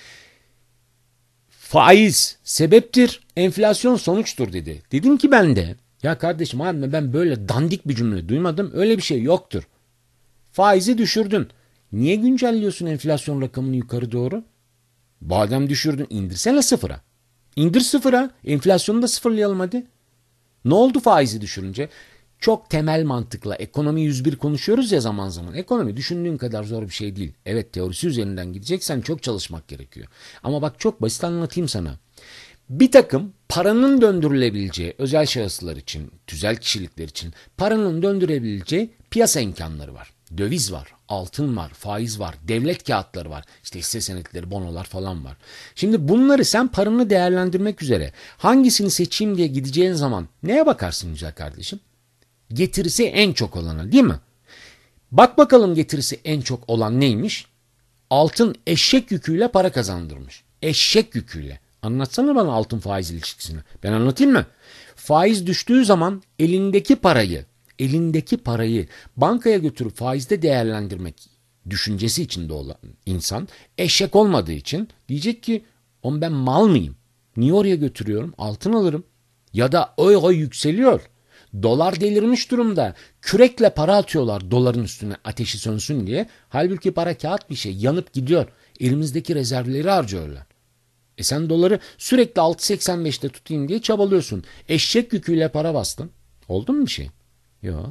Faiz sebeptir, enflasyon sonuçtur dedi. Dedim ki ben de ya kardeşim abi ben böyle dandik bir cümle duymadım. Öyle bir şey yoktur. Faizi düşürdün. Niye güncelliyorsun enflasyon rakamını yukarı doğru? Badem düşürdün, indirsene sıfıra. İndir sıfıra. Enflasyonu da sıfırlayalım hadi. Ne oldu faizi düşürünce? Çok temel mantıkla ekonomi 101 konuşuyoruz ya zaman zaman. Ekonomi düşündüğün kadar zor bir şey değil. Evet, teorisi üzerinden gideceksen çok çalışmak gerekiyor. Ama bak çok basit anlatayım sana. Bir takım paranın döndürülebileceği özel şahıslar için, tüzel kişilikler için paranın döndürebileceği piyasa imkanları var. Döviz var, altın var, faiz var, devlet kağıtları var. İşte hisse senetleri, bonolar falan var. Şimdi bunları sen paranı değerlendirmek üzere hangisini seçeyim diye gideceğin zaman neye bakarsın güzel kardeşim? Getirisi en çok olana, değil mi? Bak bakalım getirisi en çok olan neymiş? Altın eşek yüküyle para kazandırmış. Eşek yüküyle. Anlatsana bana altın faiz ilişkisini. Ben anlatayım mı? Faiz düştüğü zaman elindeki parayı bankaya götürüp faizde değerlendirmek düşüncesi içinde olan insan eşek olmadığı için diyecek ki oğlum ben mal mıyım? Niye oraya götürüyorum? Altın alırım. Ya da euro yükseliyor. Dolar delirmiş durumda. Kürekle para atıyorlar doların üstüne ateşi sönsün diye. Halbuki para kağıt bir şey, yanıp gidiyor. Elimizdeki rezervleri harcıyorlar. Sen doları sürekli 6.85'te tutayım diye çabalıyorsun. Eşek yüküyle para bastın. Oldu mu bir şey? Yok.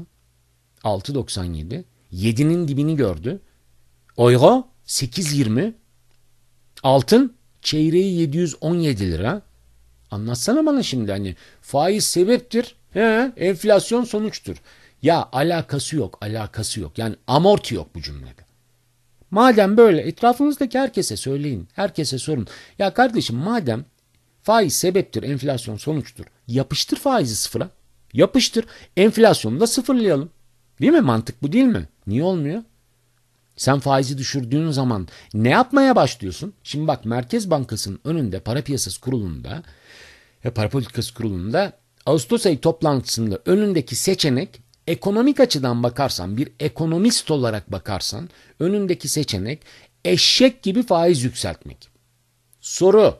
6.97. 7'nin dibini gördü. Euro 8.20. Altın çeyreği 717 lira. Anlatsana bana şimdi, hani faiz sebeptir, enflasyon sonuçtur. Ya alakası yok, alakası yok. Yani amorti yok bu cümlede. Madem böyle, etrafınızdaki herkese söyleyin, herkese sorun. Ya kardeşim, madem faiz sebeptir, enflasyon sonuçtur, yapıştır faizi sıfıra. Yapıştır, enflasyonu da sıfırlayalım. Değil mi? Mantık bu değil mi? Niye olmuyor? Sen faizi düşürdüğün zaman ne yapmaya başlıyorsun? Şimdi bak, Merkez Bankası'nın önünde para piyasası kurulunda, para politikası kurulunda Ağustos ayı toplantısında önündeki seçenek, ekonomik açıdan bakarsan, bir ekonomist olarak bakarsan, önündeki seçenek eşek gibi faiz yükseltmek. Soru: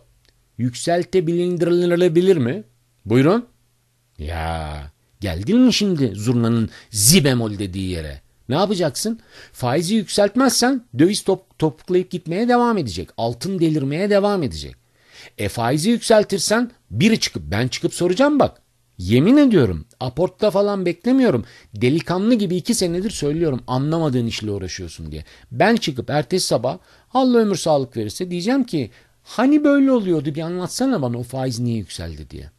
yükseltebilir mi? Buyurun. Ya geldin mi şimdi zurnanın zi bemol dediği yere? Ne yapacaksın? Faizi yükseltmezsen döviz topuklayıp gitmeye devam edecek. Altın delirmeye devam edecek. Faizi yükseltirsen ben çıkıp soracağım bak. Yemin ediyorum, aportta falan beklemiyorum. Delikanlı gibi 2 senedir söylüyorum, anlamadığın işle uğraşıyorsun diye. Ben çıkıp ertesi sabah, Allah ömür sağlık verirse, diyeceğim ki hani böyle oluyordu, bir anlatsana bana o faiz niye yükseldi diye.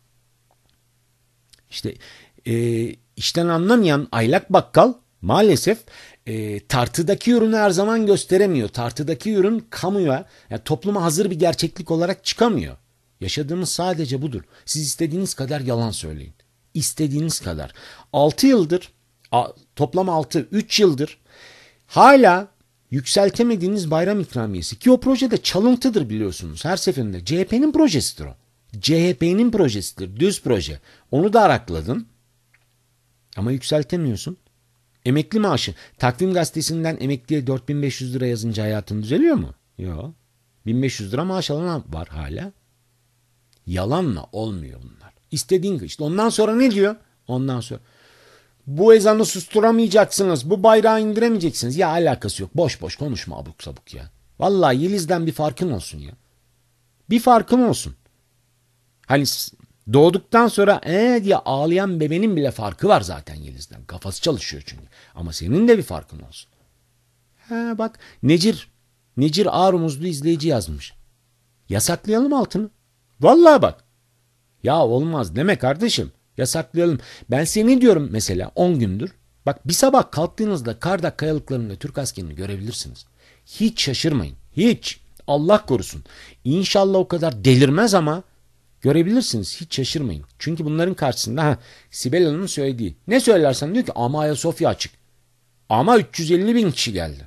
İşte işten anlamayan aylak bakkal maalesef tartıdaki ürünü her zaman gösteremiyor. Tartıdaki ürün kamuya, yani topluma hazır bir gerçeklik olarak çıkamıyor. Yaşadığımız sadece budur. Siz istediğiniz kadar yalan söyleyin. İstediğiniz kadar. 6 yıldır, toplam 3 yıldır hala yükseltemediğiniz bayram ikramiyesi, ki o projede çalıntıdır biliyorsunuz. Her seferinde CHP'nin projesidir o. CHP'nin projesidir. Düz proje. Onu da arakladın. Ama yükseltemiyorsun. Emekli maaşı. Takvim Gazetesi'nden emekliye 4.500 lira yazınca hayatın düzeliyor mu? Yok. 1.500 lira maaş alan var hala. Yalanla olmuyor bunlar. İstediğin işte. Ondan sonra ne diyor? Ondan sonra bu ezanı susturamayacaksınız. Bu bayrağı indiremeyeceksiniz. Ya alakası yok. Boş boş konuşma abuk sabuk ya. Vallahi Yeliz'den bir farkın olsun ya. Bir farkın olsun. Hani doğduktan sonra diye ağlayan bebenin bile farkı var zaten Yeliz'den. Kafası çalışıyor çünkü. Ama senin de bir farkın olsun. Bak, Necir Ağrımuzlu izleyici yazmış. Yasaklayalım altını. Vallahi bak. Ya olmaz deme kardeşim. Yasaklayalım. Ben seni diyorum mesela 10 gündür. Bak, bir sabah kalktığınızda Kardak kayalıklarında Türk askerini görebilirsiniz. Hiç şaşırmayın. Hiç. Allah korusun. İnşallah o kadar delirmez ama görebilirsiniz. Hiç şaşırmayın. Çünkü bunların karşısında Sibel Hanım'ın söylediği. Ne söylersen diyor ki ama Ayasofya açık. Ama 350 bin kişi geldi.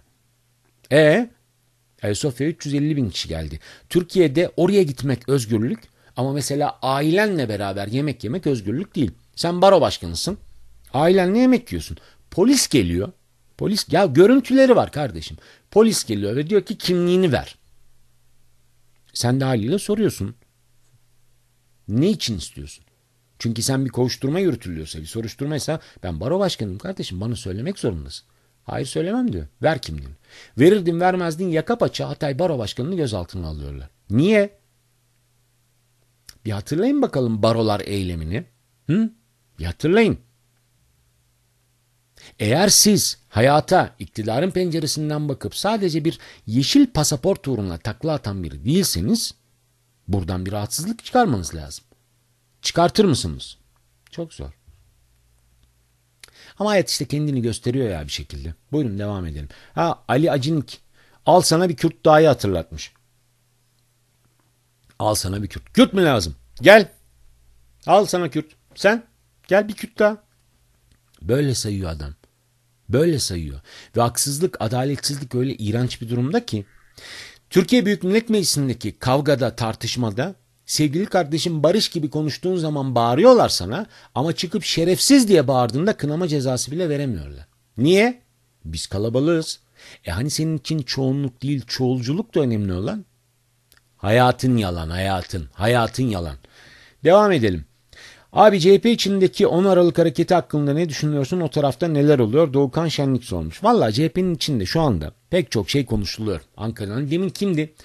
Ayasofya 350 bin kişi geldi. Türkiye'de oraya gitmek özgürlük, ama mesela ailenle beraber yemek yemek özgürlük değil. Sen baro başkanısın. Ailenle yemek yiyorsun. Polis geliyor. Ya görüntüleri var kardeşim. Polis geliyor ve diyor ki kimliğini ver. Sen de haliyle soruyorsun. Ne için istiyorsun? Çünkü sen bir kovuşturma yürütülüyorsa, bir soruşturmaysa, ben baro başkanıyım kardeşim, bana söylemek zorundasın. Hayır, söylemem diyor. Ver kimliğini. Verirdin vermezdin yaka paça Hatay Baro Başkanı'nı gözaltına alıyorlar. Niye? Bir hatırlayın bakalım barolar eylemini. Bir hatırlayın. Eğer siz hayata iktidarın penceresinden bakıp sadece bir yeşil pasaport uğruna takla atan biri değilseniz, buradan bir rahatsızlık çıkarmanız lazım. Çıkartır mısınız? Çok zor. Ama hayat işte kendini gösteriyor ya bir şekilde. Buyurun devam edelim. Ali Acinik. Al sana bir Kürt dahi hatırlatmış. Al sana bir Kürt. Kürt mü lazım? Gel. Al sana Kürt. Sen gel bir Kürt daha. Böyle sayıyor adam. Böyle sayıyor. Ve haksızlık, adaletsizlik öyle iğrenç bir durumda ki, Türkiye Büyük Millet Meclisi'ndeki kavgada, tartışmada sevgili kardeşim barış gibi konuştuğun zaman bağırıyorlar sana, ama çıkıp şerefsiz diye bağırdığında kınama cezası bile veremiyorlar. Niye? Biz kalabalığız. Hani senin için çoğunluk değil çoğulculuk da önemli olan? Hayatın yalan, hayatın yalan. Devam edelim. Abi CHP içindeki 10 Aralık hareketi hakkında ne düşünüyorsun? O tarafta neler oluyor? Doğukan Şenlik sormuş. Valla CHP'nin içinde şu anda pek çok şey konuşuluyor. Ankara'dan. Demin kimdi?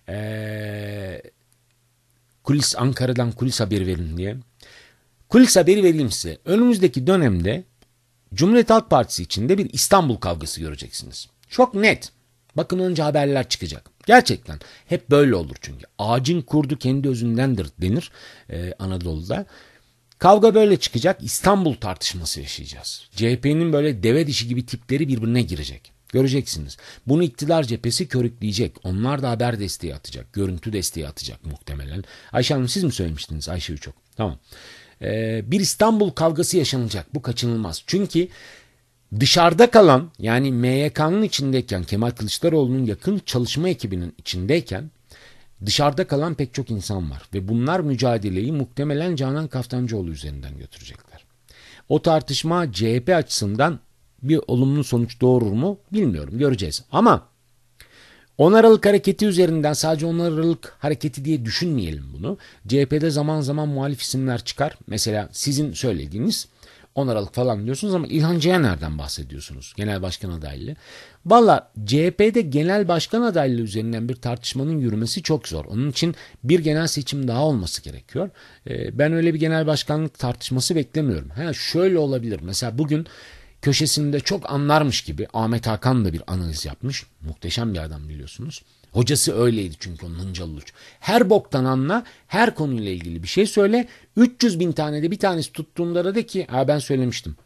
Ankara'dan kulis haberi verin diye. Kulis haberi vereyim size. Önümüzdeki dönemde Cumhuriyet Halk Partisi içinde bir İstanbul kavgası göreceksiniz. Çok net. Bakın önce haberler çıkacak. Gerçekten hep böyle olur çünkü. Ağacın kurdu kendi özündendir denir Anadolu'da. Kavga böyle çıkacak. İstanbul tartışması yaşayacağız. CHP'nin böyle deve dişi gibi tipleri birbirine girecek. Göreceksiniz. Bunu iktidar cephesi körükleyecek. Onlar da haber desteği atacak. Görüntü desteği atacak muhtemelen. Ayşe Hanım siz mi söylemiştiniz? Ayşe Üçok. Tamam. Bir İstanbul kavgası yaşanacak. Bu kaçınılmaz. Çünkü dışarıda kalan yani MYK'nın içindeyken Kemal Kılıçdaroğlu'nun yakın çalışma ekibinin içindeyken dışarıda kalan pek çok insan var. Ve bunlar mücadeleyi muhtemelen Canan Kaftancıoğlu üzerinden götürecekler. O tartışma CHP açısından bir olumlu sonuç doğurur mu bilmiyorum, göreceğiz. Ama 10 Aralık hareketi üzerinden sadece 10 Aralık hareketi diye düşünmeyelim bunu. CHP'de zaman zaman muhalif isimler çıkar. Mesela sizin söylediğiniz 10 Aralık falan diyorsunuz ama İlhan Cihaner'den bahsediyorsunuz. Genel başkan adaylığı. Valla CHP'de genel başkan adaylığı üzerinden bir tartışmanın yürümesi çok zor. Onun için bir genel seçim daha olması gerekiyor. Ben öyle bir genel başkanlık tartışması beklemiyorum. Şöyle olabilir. Mesela bugün köşesinde çok anlarmış gibi Ahmet Hakan da bir analiz yapmış. Muhteşem bir adam biliyorsunuz. Hocası öyleydi çünkü onun Hıncal Uluç. Her boktan anla, her konuyla ilgili bir şey söyle. 300 bin tane de bir tanesi tuttuğunda da de ki ben söylemiştim.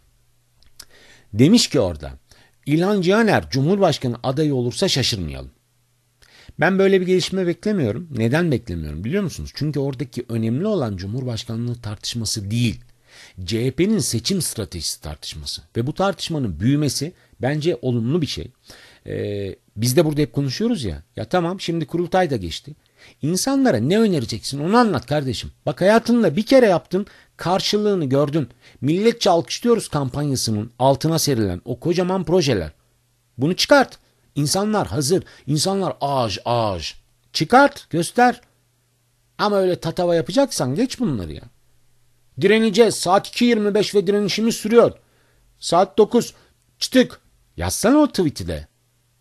Demiş ki orada İlhan Cihaner Cumhurbaşkanı adayı olursa şaşırmayalım. Ben böyle bir gelişme beklemiyorum. Neden beklemiyorum biliyor musunuz? Çünkü oradaki önemli olan Cumhurbaşkanlığı tartışması değil. CHP'nin seçim stratejisi tartışması ve bu tartışmanın büyümesi bence olumlu bir şey. Biz de burada hep konuşuyoruz ya. Ya tamam şimdi kurultay da geçti. İnsanlara ne önereceksin onu anlat kardeşim. Bak hayatında bir kere yaptın karşılığını gördün. Milletçe alkışlıyoruz kampanyasının altına serilen o kocaman projeler. Bunu çıkart. İnsanlar hazır. İnsanlar ağaç. Çıkart göster. Ama öyle tatava yapacaksan geç bunları ya. Direneceğiz. Saat 2.25 ve direnişimiz sürüyor. Saat 9. Çıtık. Yazsana o tweet'i de.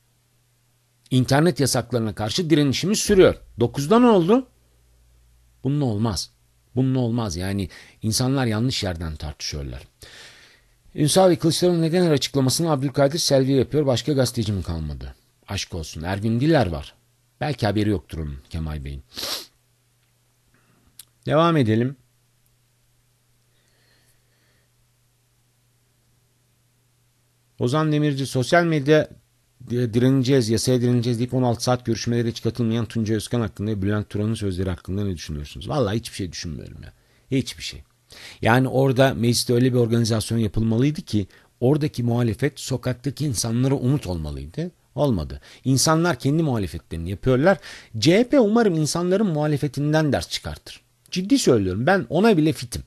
İnternet yasaklarına karşı direnişimiz sürüyor. 9'da ne oldu? Bununla olmaz. Bununla olmaz. Yani insanlar yanlış yerden tartışıyorlar. Ünsal ve Kılıçdaroğlu neden her açıklamasını Abdülkadir Selvi yapıyor? Başka gazeteci mi kalmadı? Aşk olsun. Ergün Diller var. Belki haberi yoktur onun Kemal Bey'in. Devam edelim. Ozan Demirci sosyal medya direneceğiz, yasaya direneceğiz deyip 16 saat görüşmelere hiç katılmayan Tuncay Özkan hakkında, Bülent Turan'ın sözleri hakkında ne düşünüyorsunuz? Vallahi hiçbir şey düşünmüyorum ya. Hiçbir şey. Yani orada mecliste öyle bir organizasyon yapılmalıydı ki oradaki muhalefet sokaktaki insanlara umut olmalıydı. Olmadı. İnsanlar kendi muhalefetlerini yapıyorlar. CHP umarım insanların muhalefetinden ders çıkartır. Ciddi söylüyorum ben ona bile fitim.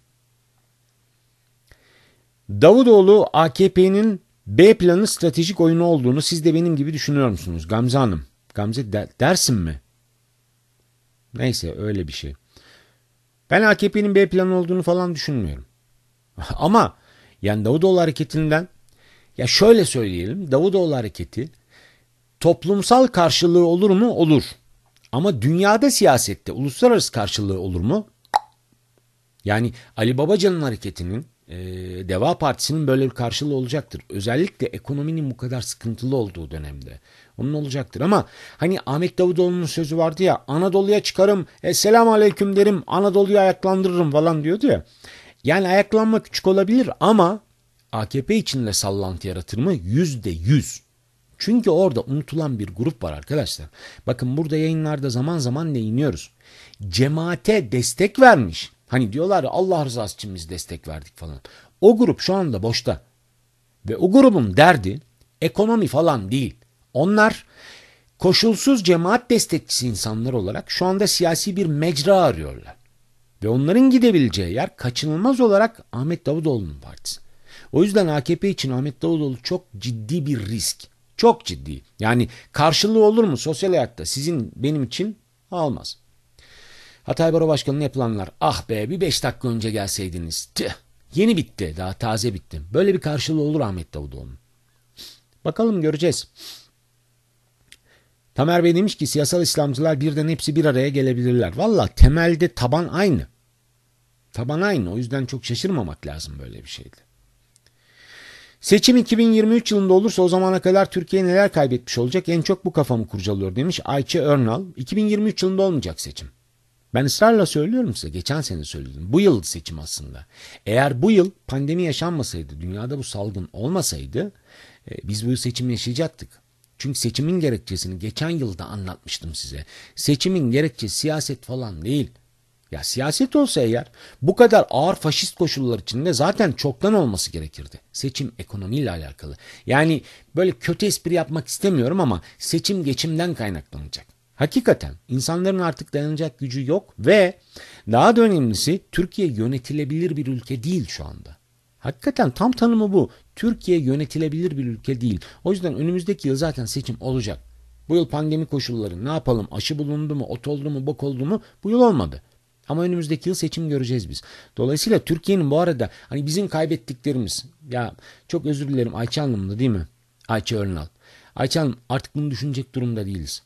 Davutoğlu AKP'nin B planı stratejik oyunu olduğunu siz de benim gibi düşünüyor musunuz? Gamze Hanım. Gamze dersin mi? Neyse öyle bir şey. Ben AKP'nin B planı olduğunu falan düşünmüyorum. Ama yani Davutoğlu hareketinden ya şöyle söyleyelim. Davutoğlu hareketi toplumsal karşılığı olur mu? Olur. Ama dünyada siyasette uluslararası karşılığı olur mu? Yani Ali Babacan'ın hareketinin Deva Partisi'nin böyle bir karşılığı olacaktır. Özellikle ekonominin bu kadar sıkıntılı olduğu dönemde. Onun olacaktır ama hani Ahmet Davutoğlu'nun sözü vardı ya Anadolu'ya çıkarım, selamun aleyküm derim, Anadolu'yu ayaklandırırım falan diyordu ya. Yani ayaklanma küçük olabilir ama AKP içinde sallantı yaratır mı? %100. Çünkü orada unutulan bir grup var arkadaşlar. Bakın burada yayınlarda zaman zaman değiniyoruz. Cemaate destek vermiş. Hani diyorlar ya Allah rızası için biz destek verdik falan. O grup şu anda boşta. Ve o grubun derdi ekonomi falan değil. Onlar koşulsuz cemaat destekçisi insanlar olarak şu anda siyasi bir mecra arıyorlar. Ve onların gidebileceği yer kaçınılmaz olarak Ahmet Davutoğlu'nun partisi. O yüzden AKP için Ahmet Davutoğlu çok ciddi bir risk. Çok ciddi. Yani karşılığı olur mu sosyal hayatta sizin benim için? Olmaz. Hatay Baro Başkanı'na yapılanlar. Ah be, bir 5 dakika önce gelseydiniz. Tüh, yeni bitti, daha taze bitti. Böyle bir karşılığı olur Ahmet Davutoğlu'nun. Bakalım, göreceğiz. Tamer Bey demiş ki siyasal İslamcılar birden hepsi bir araya gelebilirler. Valla temelde taban aynı. Taban aynı, o yüzden çok şaşırmamak lazım böyle bir şeyde. Seçim 2023 yılında olursa o zamana kadar Türkiye neler kaybetmiş olacak, en çok bu kafamı kurcalıyor demiş Ayça Örnal. 2023 yılında olmayacak seçim. Ben ısrarla söylüyorum size, geçen sene söyledim. Bu yıl seçim aslında. Eğer bu yıl pandemi yaşanmasaydı, dünyada bu salgın olmasaydı biz bu seçimi yaşayacaktık. Çünkü seçimin gerekçesini geçen yılda anlatmıştım size. Seçimin gerekçesi siyaset falan değil. Ya siyaset olsa eğer bu kadar ağır faşist koşullar içinde zaten çoktan olması gerekirdi. Seçim ekonomiyle alakalı. Yani böyle kötü espri yapmak istemiyorum ama seçim geçimden kaynaklanacak. Hakikaten insanların artık dayanacak gücü yok ve daha da önemlisi Türkiye yönetilebilir bir ülke değil şu anda. Hakikaten tam tanımı bu. Türkiye yönetilebilir bir ülke değil. O yüzden önümüzdeki yıl zaten seçim olacak. Bu yıl pandemi koşulları, ne yapalım, aşı bulundu mu, ot oldu mu, bok oldu mu, bu yıl olmadı. Ama önümüzdeki yıl seçim göreceğiz biz. Dolayısıyla Türkiye'nin bu arada hani bizim kaybettiklerimiz, ya çok özür dilerim Ayça Hanım'da değil mi? Ayça Örnal. Ayça Hanım, artık bunu düşünecek durumda değiliz.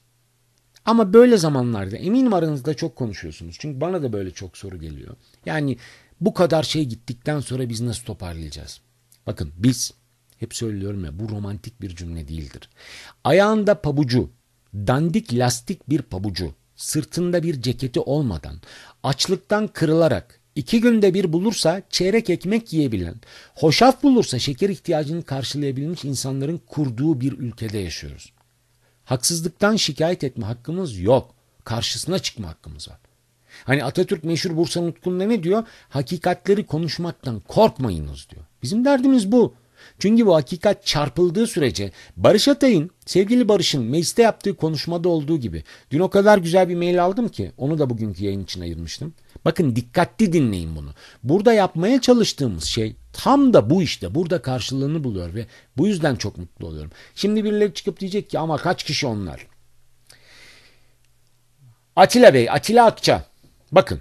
Ama böyle zamanlarda eminim aranızda çok konuşuyorsunuz. Çünkü bana da böyle çok soru geliyor. Yani bu kadar şey gittikten sonra biz nasıl toparlayacağız? Bakın biz, hep söylüyorum ya, bu romantik bir cümle değildir. Ayağında pabucu, dandik lastik bir pabucu, sırtında bir ceketi olmadan, açlıktan kırılarak, 2 günde bir bulursa çeyrek ekmek yiyebilen, hoşaf bulursa şeker ihtiyacını karşılayabilmiş insanların kurduğu bir ülkede yaşıyoruz. Haksızlıktan şikayet etme hakkımız yok. Karşısına çıkma hakkımız var. Hani Atatürk meşhur Bursa Nutku'nda ne diyor? Hakikatleri konuşmaktan korkmayınız diyor. Bizim derdimiz bu. Çünkü bu hakikat çarpıldığı sürece Barış Atay'ın, sevgili Barış'ın mecliste yaptığı konuşmada olduğu gibi. Dün o kadar güzel bir mail aldım ki onu da bugünkü yayın için ayırmıştım. Bakın dikkatli dinleyin bunu. Burada yapmaya çalıştığımız şey tam da bu işte. Burada karşılığını buluyor ve bu yüzden çok mutlu oluyorum. Şimdi birileri çıkıp diyecek ki ama kaç kişi onlar? Atilla Bey, Atilla Akça. Bakın.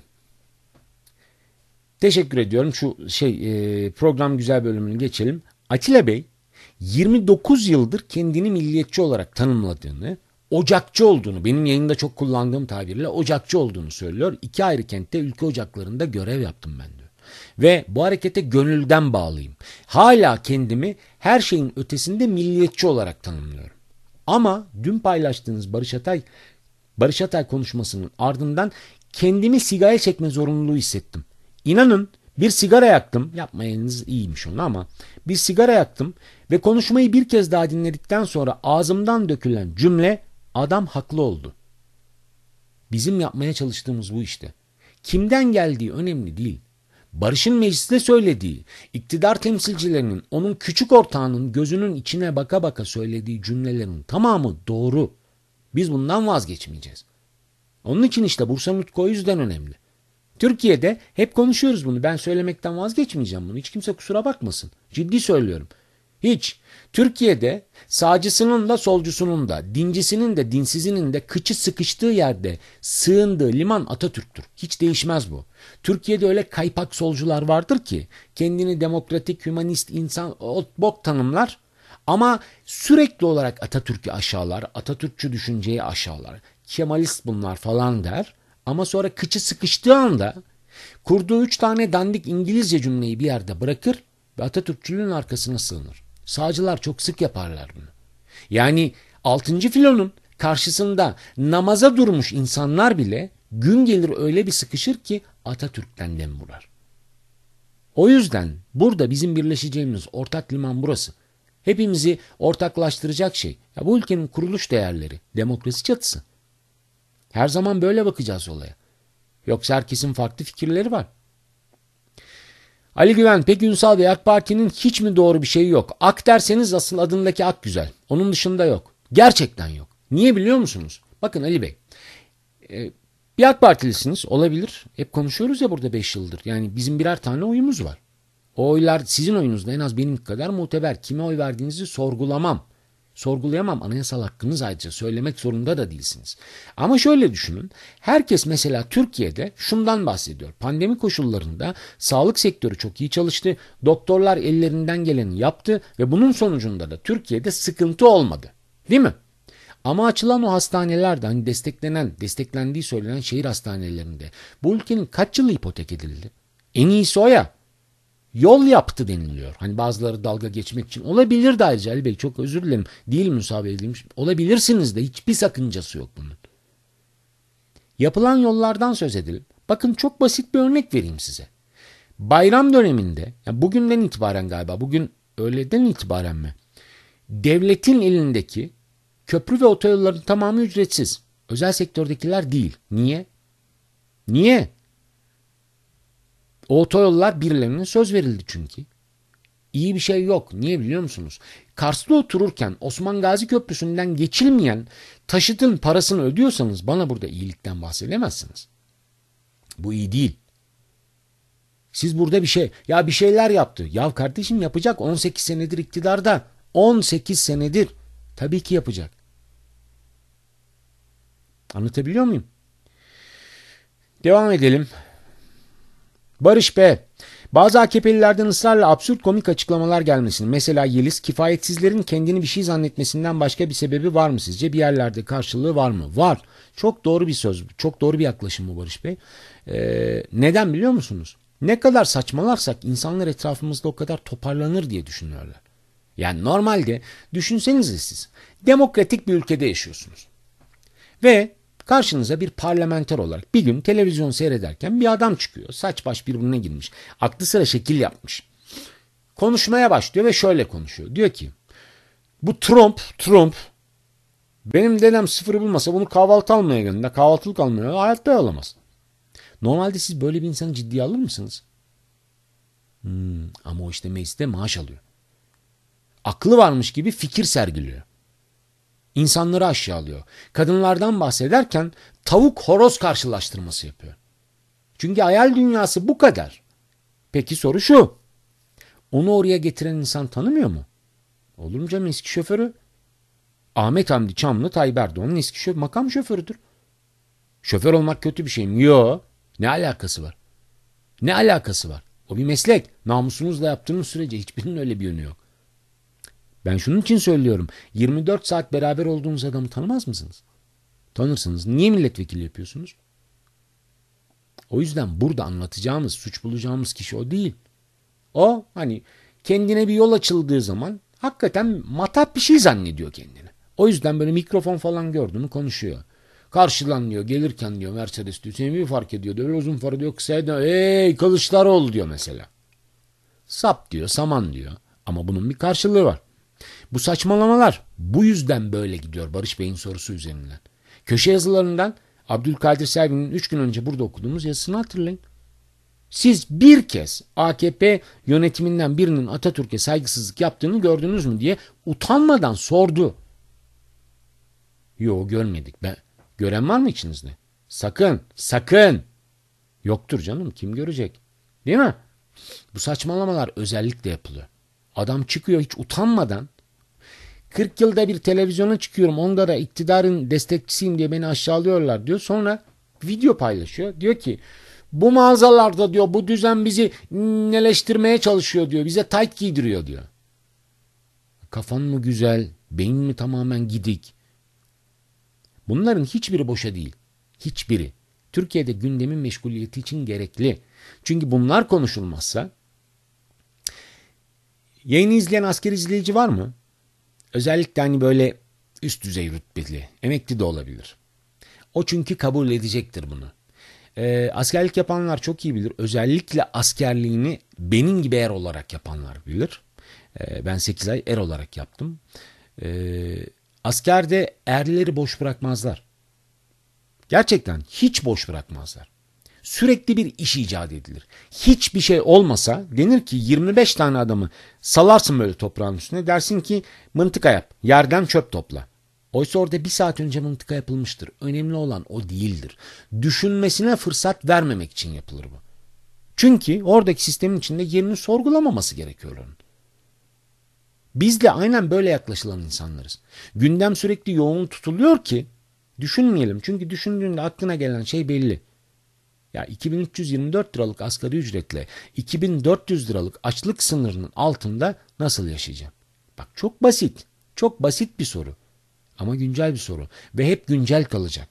Teşekkür ediyorum. Şu program güzel bölümünü geçelim. Atilla Bey 29 yıldır kendini milliyetçi olarak tanımladığını, ocakçı olduğunu, benim yayında çok kullandığım tabirle ocakçı olduğunu söylüyor. 2 ayrı kentte ülke ocaklarında görev yaptım ben diyor. Ve bu harekete gönülden bağlıyım. Hala kendimi her şeyin ötesinde milliyetçi olarak tanımlıyorum. Ama dün paylaştığınız Barış Atay konuşmasının ardından kendimi sigara çekme zorunluluğu hissettim. İnanın bir sigara yaktım. Yapmayanız iyiymiş onu ama bir sigara yaktım ve konuşmayı bir kez daha dinledikten sonra ağzımdan dökülen cümle adam haklı oldu. Bizim yapmaya çalıştığımız bu işte. Kimden geldiği önemli değil. Barış'ın mecliste söylediği, iktidar temsilcilerinin onun küçük ortağının gözünün içine baka baka söylediği cümlelerin tamamı doğru. Biz bundan vazgeçmeyeceğiz. Onun için işte Bursa Nutku o yüzden önemli. Türkiye'de hep konuşuyoruz bunu. Ben söylemekten vazgeçmeyeceğim bunu. Hiç kimse kusura bakmasın. Ciddi söylüyorum. Hiç. Türkiye'de sağcısının da solcusunun da, dincisinin de dinsizinin de kıçı sıkıştığı yerde sığındığı liman Atatürk'tür. Hiç değişmez bu. Türkiye'de öyle kaypak solcular vardır ki kendini demokratik, hümanist, insan, bok tanımlar ama sürekli olarak Atatürk'ü aşağılar, Atatürkçü düşünceyi aşağılar. Kemalist bunlar falan der. Ama sonra kıçı sıkıştığı anda kurduğu 3 tane dandik İngilizce cümleyi bir yerde bırakır ve Atatürkçülüğün arkasına sığınır. Sağcılar çok sık yaparlar bunu. Yani 6. filonun karşısında namaza durmuş insanlar bile gün gelir öyle bir sıkışır ki Atatürk'ten dem vurar. O yüzden burada bizim birleşeceğimiz ortak liman burası. Hepimizi ortaklaştıracak şey. Ya bu ülkenin kuruluş değerleri, demokrasi çatısı. Her zaman böyle bakacağız olaya. Yoksa herkesin farklı fikirleri var. Ali Güven, peki Ünsal Bey, AK Parti'nin hiç mi doğru bir şeyi yok? Ak derseniz asıl adındaki ak güzel. Onun dışında yok. Gerçekten yok. Niye biliyor musunuz? Bakın Ali Bey, bir AK Partilisiniz, olabilir. Hep konuşuyoruz ya burada 5 yıldır. Yani bizim birer tane oyumuz var. O oylar sizin oyunuzda en az benim kadar muteber. Kime oy verdiğinizi sorgulamam. Sorgulayamam, anayasal hakkınız, ayrıca söylemek zorunda da değilsiniz. Ama şöyle düşünün, herkes mesela Türkiye'de şundan bahsediyor. Pandemi koşullarında sağlık sektörü çok iyi çalıştı, doktorlar ellerinden geleni yaptı ve bunun sonucunda da Türkiye'de sıkıntı olmadı. Değil mi? Ama açılan o hastanelerden desteklendiği söylenen şehir hastanelerinde bu ülkenin kaç yılı ipotek edildi? En iyisi o ya. Yol yaptı deniliyor. Hani bazıları dalga geçmek için. Olabilir de ayrıca Ali Bey, çok özür dilerim. Değil müsaade edilmiş. Olabilirsiniz de, hiçbir sakıncası yok bunun. Yapılan yollardan söz edelim. Bakın, çok basit bir örnek vereyim size. Bayram döneminde, yani bugünden itibaren galiba, bugün öğleden itibaren mi? Devletin elindeki köprü ve otoyolların tamamı ücretsiz. Özel sektördekiler değil. Niye? Niye? O otoyollar birilerine söz verildi çünkü. İyi bir şey yok. Niye biliyor musunuz? Kars'ta otururken Osman Gazi Köprüsü'nden geçilmeyen taşıtın parasını ödüyorsanız bana burada iyilikten bahsedemezsiniz. Bu iyi değil. Siz burada bir şeyler yaptı. Ya kardeşim, yapacak, 18 senedir iktidarda. 18 senedir. Tabii ki yapacak. Anlatabiliyor muyum? Devam edelim. Barış B. Bazı AKP'lilerden ısrarla absürt komik açıklamalar gelmesini. Mesela Yeliz, kifayetsizlerin kendini bir şey zannetmesinden başka bir sebebi var mı sizce? Bir yerlerde karşılığı var mı? Var. Çok doğru bir söz. Çok doğru bir yaklaşım bu Barış Bey. Neden biliyor musunuz? Ne kadar saçmalarsak insanlar etrafımızda o kadar toparlanır diye düşünüyorlar. Yani normalde düşünsenize siz. Demokratik bir ülkede yaşıyorsunuz. Ve karşınıza bir parlamenter olarak bir gün televizyon seyrederken bir adam çıkıyor. Saç baş birbirine girmiş. Aklı sıra şekil yapmış. Konuşmaya başlıyor ve şöyle konuşuyor. Diyor ki, bu Trump benim dedem sıfırı bulmasa bunu kahvaltı almaya gönder. Kahvaltılık almaya hayatta alamaz. Normalde siz böyle bir insanı ciddiye alır mısınız? Ama o işte mecliste maaş alıyor. Aklı varmış gibi fikir sergiliyor. İnsanları aşağılıyor. Kadınlardan bahsederken tavuk horoz karşılaştırması yapıyor. Çünkü hayal dünyası bu kadar. Peki soru şu. Onu oraya getiren insan tanımıyor mu? Olur mu canım, eski şoförü? Ahmet Hamdi Çamlı Tayyip Erdoğan'ın eski makam şoförüdür. Şoför olmak kötü bir şey mi? Yok. Ne alakası var? Ne alakası var? O bir meslek. Namusunuzla yaptığınız sürece hiçbirinin öyle bir yönü yok. Ben şunun için söylüyorum. 24 saat beraber olduğunuz adamı tanımaz mısınız? Tanırsınız. Niye milletvekili yapıyorsunuz? O yüzden burada anlatacağımız, suç bulacağımız kişi o değil. O hani kendine bir yol açıldığı zaman hakikaten matap bir şey zannediyor kendini. O yüzden böyle mikrofon falan gördü mü konuşuyor. Karşılan diyor, gelirken diyor Mercedes diyor. Seni bir fark ediyor diyor. Öyle uzun farı diyor, kısaya diyor. Ey Kılıçdaroğlu diyor mesela. Sap diyor, saman diyor. Ama bunun bir karşılığı var. Bu saçmalamalar bu yüzden böyle gidiyor Barış Bey'in sorusu üzerinden. Köşe yazılarından Abdülkadir Selvi'nin 3 gün önce burada okuduğumuz yazısını hatırlayın. Siz bir kez AKP yönetiminden birinin Atatürk'e saygısızlık yaptığını gördünüz mü diye utanmadan sordu. Yok, görmedik. Gören var mı içinizde? Sakın. Yoktur canım, kim görecek? Değil mi? Bu saçmalamalar özellikle yapılıyor. Adam çıkıyor hiç utanmadan. 40 yılda bir televizyona çıkıyorum. Onda da iktidarın destekçisiyim diye beni aşağılıyorlar diyor. Sonra video paylaşıyor. Diyor ki bu mağazalarda diyor bu düzen bizi neleştirmeye çalışıyor diyor. Bize tayt giydiriyor diyor. Kafan mı güzel? Beyin mi tamamen gidik? Bunların hiçbiri boşa değil. Hiçbiri. Türkiye'de gündemin meşguliyeti için gerekli. Çünkü bunlar konuşulmazsa. Yayını izleyen asker izleyici var mı? Özellikle hani böyle üst düzey rütbeli, emekli de olabilir. O çünkü kabul edecektir bunu. Askerlik yapanlar çok iyi bilir. Özellikle askerliğini benim gibi er olarak yapanlar bilir. Ben 8 ay er olarak yaptım. Askerde erleri boş bırakmazlar. Gerçekten hiç boş bırakmazlar. Sürekli bir iş icat edilir. Hiçbir şey olmasa denir ki 25 tane adamı salarsın böyle toprağın üstüne, dersin ki mıntıka yap, yerden çöp topla. Oysa orada bir saat önce mıntıka yapılmıştır. Önemli olan o değildir. Düşünmesine fırsat vermemek için yapılır bu. Çünkü oradaki sistemin içinde yerini sorgulamaması gerekiyor onun. Biz de aynen böyle yaklaşılan insanlarız. Gündem sürekli yoğun tutuluyor ki düşünmeyelim. Çünkü düşündüğünde aklına gelen şey belli. Ya 2324 liralık asgari ücretle 2400 liralık açlık sınırının altında nasıl yaşayacağım? Bak çok basit. Çok basit bir soru. Ama güncel bir soru. Ve hep güncel kalacak.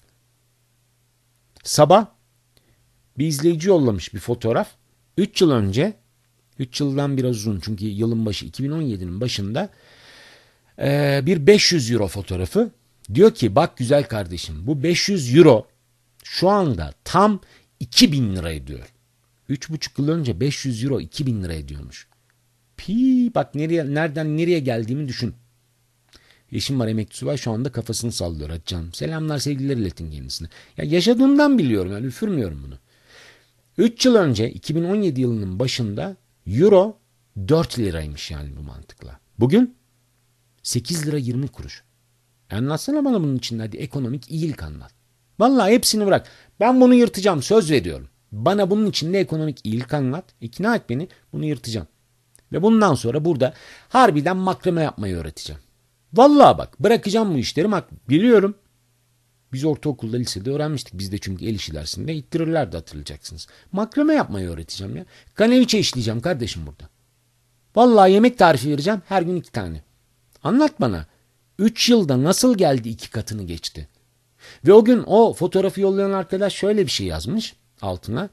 Sabah bir izleyici yollamış bir fotoğraf. 3 yıl önce, 3 yıldan biraz uzun çünkü yılın başı 2017'nin başında bir 500 euro fotoğrafı. Diyor ki bak güzel kardeşim bu 500 euro şu anda tam 2000 lira ediyor. 3,5 yıl önce 500 euro 2000 lira ediyormuş. Bak nereden nereye geldiğimi düşün. Eşim var emeklisi var şu anda kafasını sallıyor hadi canım. Selamlar sevgiler iletin kendisine. Ya yaşadığımdan biliyorum yani üfürmüyorum bunu. 3 yıl önce 2017 yılının başında euro 4 liraymış yani bu mantıkla. Bugün 8 lira 20 kuruş. Anlatsana bana bunun içinde hadi ekonomik iyilik anlat. Vallahi hepsini bırak. Ben bunu yırtacağım söz veriyorum. Bana bunun içinde ekonomik iyilik anlat. İkna et beni bunu yırtacağım. Ve bundan sonra burada harbiden makrame yapmayı öğreteceğim. Vallahi bak bırakacağım bu işleri bak biliyorum. Biz ortaokulda lisede öğrenmiştik. Bizde çünkü el işi dersinde ittirirlerdi hatırlayacaksınız. Makrame yapmayı öğreteceğim ya. Kaneviçe işleyeceğim kardeşim burada. Vallahi yemek tarifi vereceğim her gün 2 tane. Anlat bana. 3 yılda nasıl geldi 2 katını geçti? Ve o gün o fotoğrafı yollayan arkadaş şöyle bir şey yazmış altına.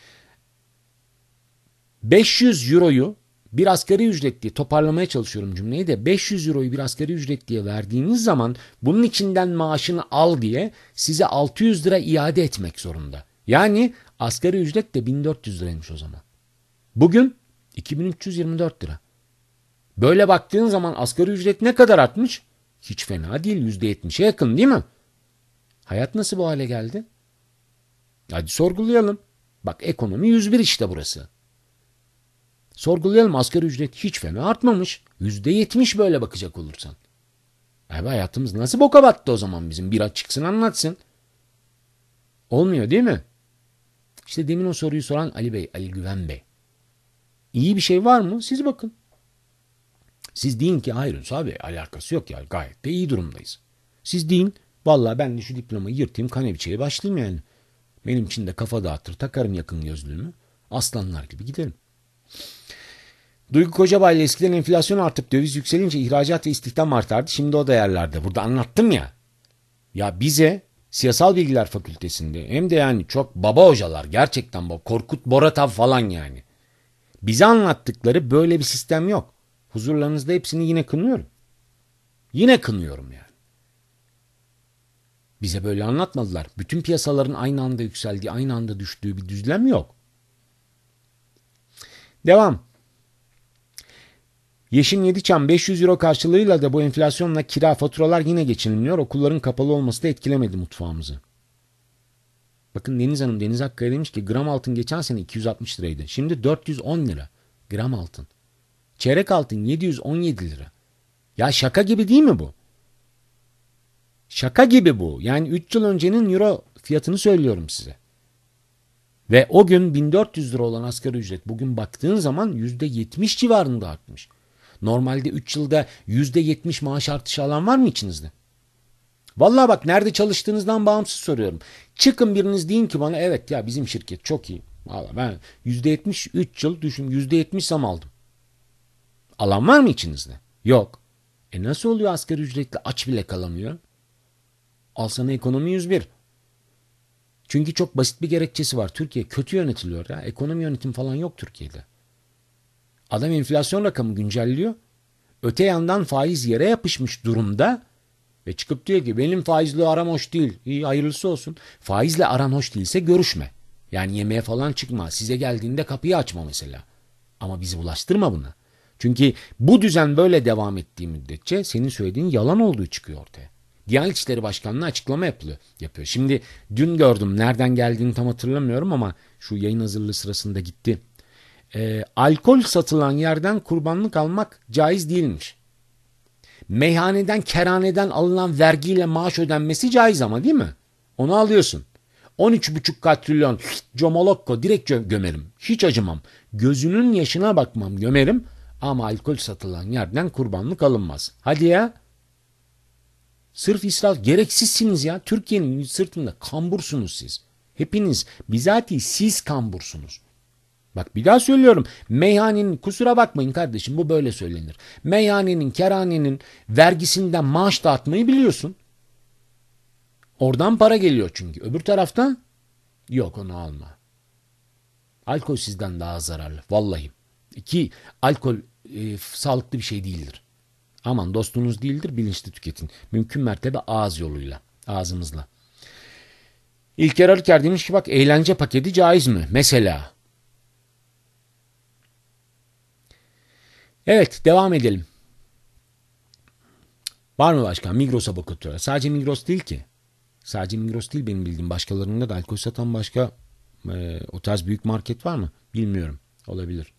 500 euroyu bir asgari ücret diye toparlamaya çalışıyorum cümleyi de 500 euroyu bir asgari ücret diye verdiğiniz zaman bunun içinden maaşını al diye size 600 lira iade etmek zorunda. Yani asgari ücret de 1400 liraymış o zaman. Bugün 2324 lira. Böyle baktığın zaman asgari ücret ne kadar artmış? Hiç fena değil %70'e yakın değil mi? Hayat nasıl bu hale geldi? Hadi sorgulayalım. Bak ekonomi 101 işte burası. Sorgulayalım asgari ücret hiç fena artmamış. %70 böyle bakacak olursan. Abi hayatımız nasıl boka battı o zaman bizim? Bir açıksın anlatsın. Olmuyor değil mi? İşte demin o soruyu soran Ali Bey, Ali Güven Bey. İyi bir şey var mı? Siz bakın. Siz deyin ki hayır Hüsnü abi alakası yok ya gayet de iyi durumdayız. Siz deyin vallahi ben de şu diplomayı yırtayım kaneviçeye başlayayım yani. Benim için de kafa dağıtır takarım yakın gözlüğümü. Aslanlar gibi giderim. Duygu Kocabay'la eskiden enflasyon artıp döviz yükselince ihracat ve istihdam artardı. Şimdi o değerlerde. Burada anlattım ya. Ya bize Siyasal Bilgiler Fakültesinde hem de yani çok baba hocalar gerçekten baba Korkut Boratav falan yani. Bize anlattıkları böyle bir sistem yok. Huzurlarınızda hepsini yine kınıyorum. Yine kınıyorum yani. Bize böyle anlatmadılar. Bütün piyasaların aynı anda yükseldiği, aynı anda düştüğü bir düzlem yok. Devam. Yeşim Yediçam 500 euro karşılığıyla da bu enflasyonla kira faturalar yine geçinilmiyor. Okulların kapalı olması da etkilemedi mutfağımızı. Bakın Deniz Hanım, Deniz Akkaya demiş ki gram altın geçen sene 260 liraydı. Şimdi 410 lira gram altın. Çeyrek altın 717 lira. Ya şaka gibi değil mi bu? Şaka gibi bu. Yani 3 yıl öncenin euro fiyatını söylüyorum size. Ve o gün 1400 lira olan asgari ücret bugün baktığın zaman %70 civarında artmış. Normalde 3 yılda %70 maaş artışı alan var mı içinizde? Vallahi bak nerede çalıştığınızdan bağımsız soruyorum. Çıkın biriniz deyin ki bana evet ya bizim şirket çok iyi. Vallahi ben %70 3 yıl düşün %70 zam aldım. Alan var mı içinizde? Yok. Nasıl oluyor asgari ücretle aç bile kalamıyor? Al sana ekonomi 101. Çünkü çok basit bir gerekçesi var. Türkiye kötü yönetiliyor ya. Ekonomi yönetimi falan yok Türkiye'de. Adam enflasyon rakamı güncelliyor. Öte yandan faiz yere yapışmış durumda. Ve çıkıp diyor ki benim faizle aram hoş değil. İyi hayırlısı olsun. Faizle aran hoş değilse görüşme. Yani yemeğe falan çıkma. Size geldiğinde kapıyı açma mesela. Ama bizi bulaştırma buna. Çünkü bu düzen böyle devam ettiği müddetçe senin söylediğin yalan olduğu çıkıyor ortaya. Diyanet İşleri Başkanlığı açıklama yapıyor. Şimdi dün gördüm nereden geldiğini tam hatırlamıyorum ama şu yayın hazırlığı sırasında gitti. Alkol satılan yerden kurbanlık almak caiz değilmiş. Meyhaneden, kerhaneden alınan vergiyle maaş ödenmesi caiz ama değil mi? Onu alıyorsun. 13,5 katrilyon comolokko direkt gömerim. Hiç acımam. Gözünün yaşına bakmam gömerim. Ama alkol satılan yerden kurbanlık alınmaz. Hadi ya. Sırf israf, gereksizsiniz ya. Türkiye'nin sırtında kambursunuz siz. Hepiniz, bizatihi siz kambursunuz. Bak bir daha söylüyorum. Meyhanenin, kusura bakmayın kardeşim, bu böyle söylenir. Meyhanenin, kerhanenin vergisinden maaş dağıtmayı biliyorsun. Oradan para geliyor çünkü. Öbür taraftan yok, onu alma. Alkol sizden daha zararlı. Vallahi. İki, alkol sağlıklı bir şey değildir. Aman dostunuz değildir, bilinçli tüketin. Mümkün mertebe ağız yoluyla, ağzımızla. İlker Arıker demiş ki bak, eğlence paketi caiz mi? Mesela. Evet, devam edelim. Var mı başka? Migros'a bakıyorum. Sadece Migros değil ki. Sadece Migros değil benim bildiğim. Başkalarında da alkol satan başka o tarz büyük market var mı? Bilmiyorum. Olabilir.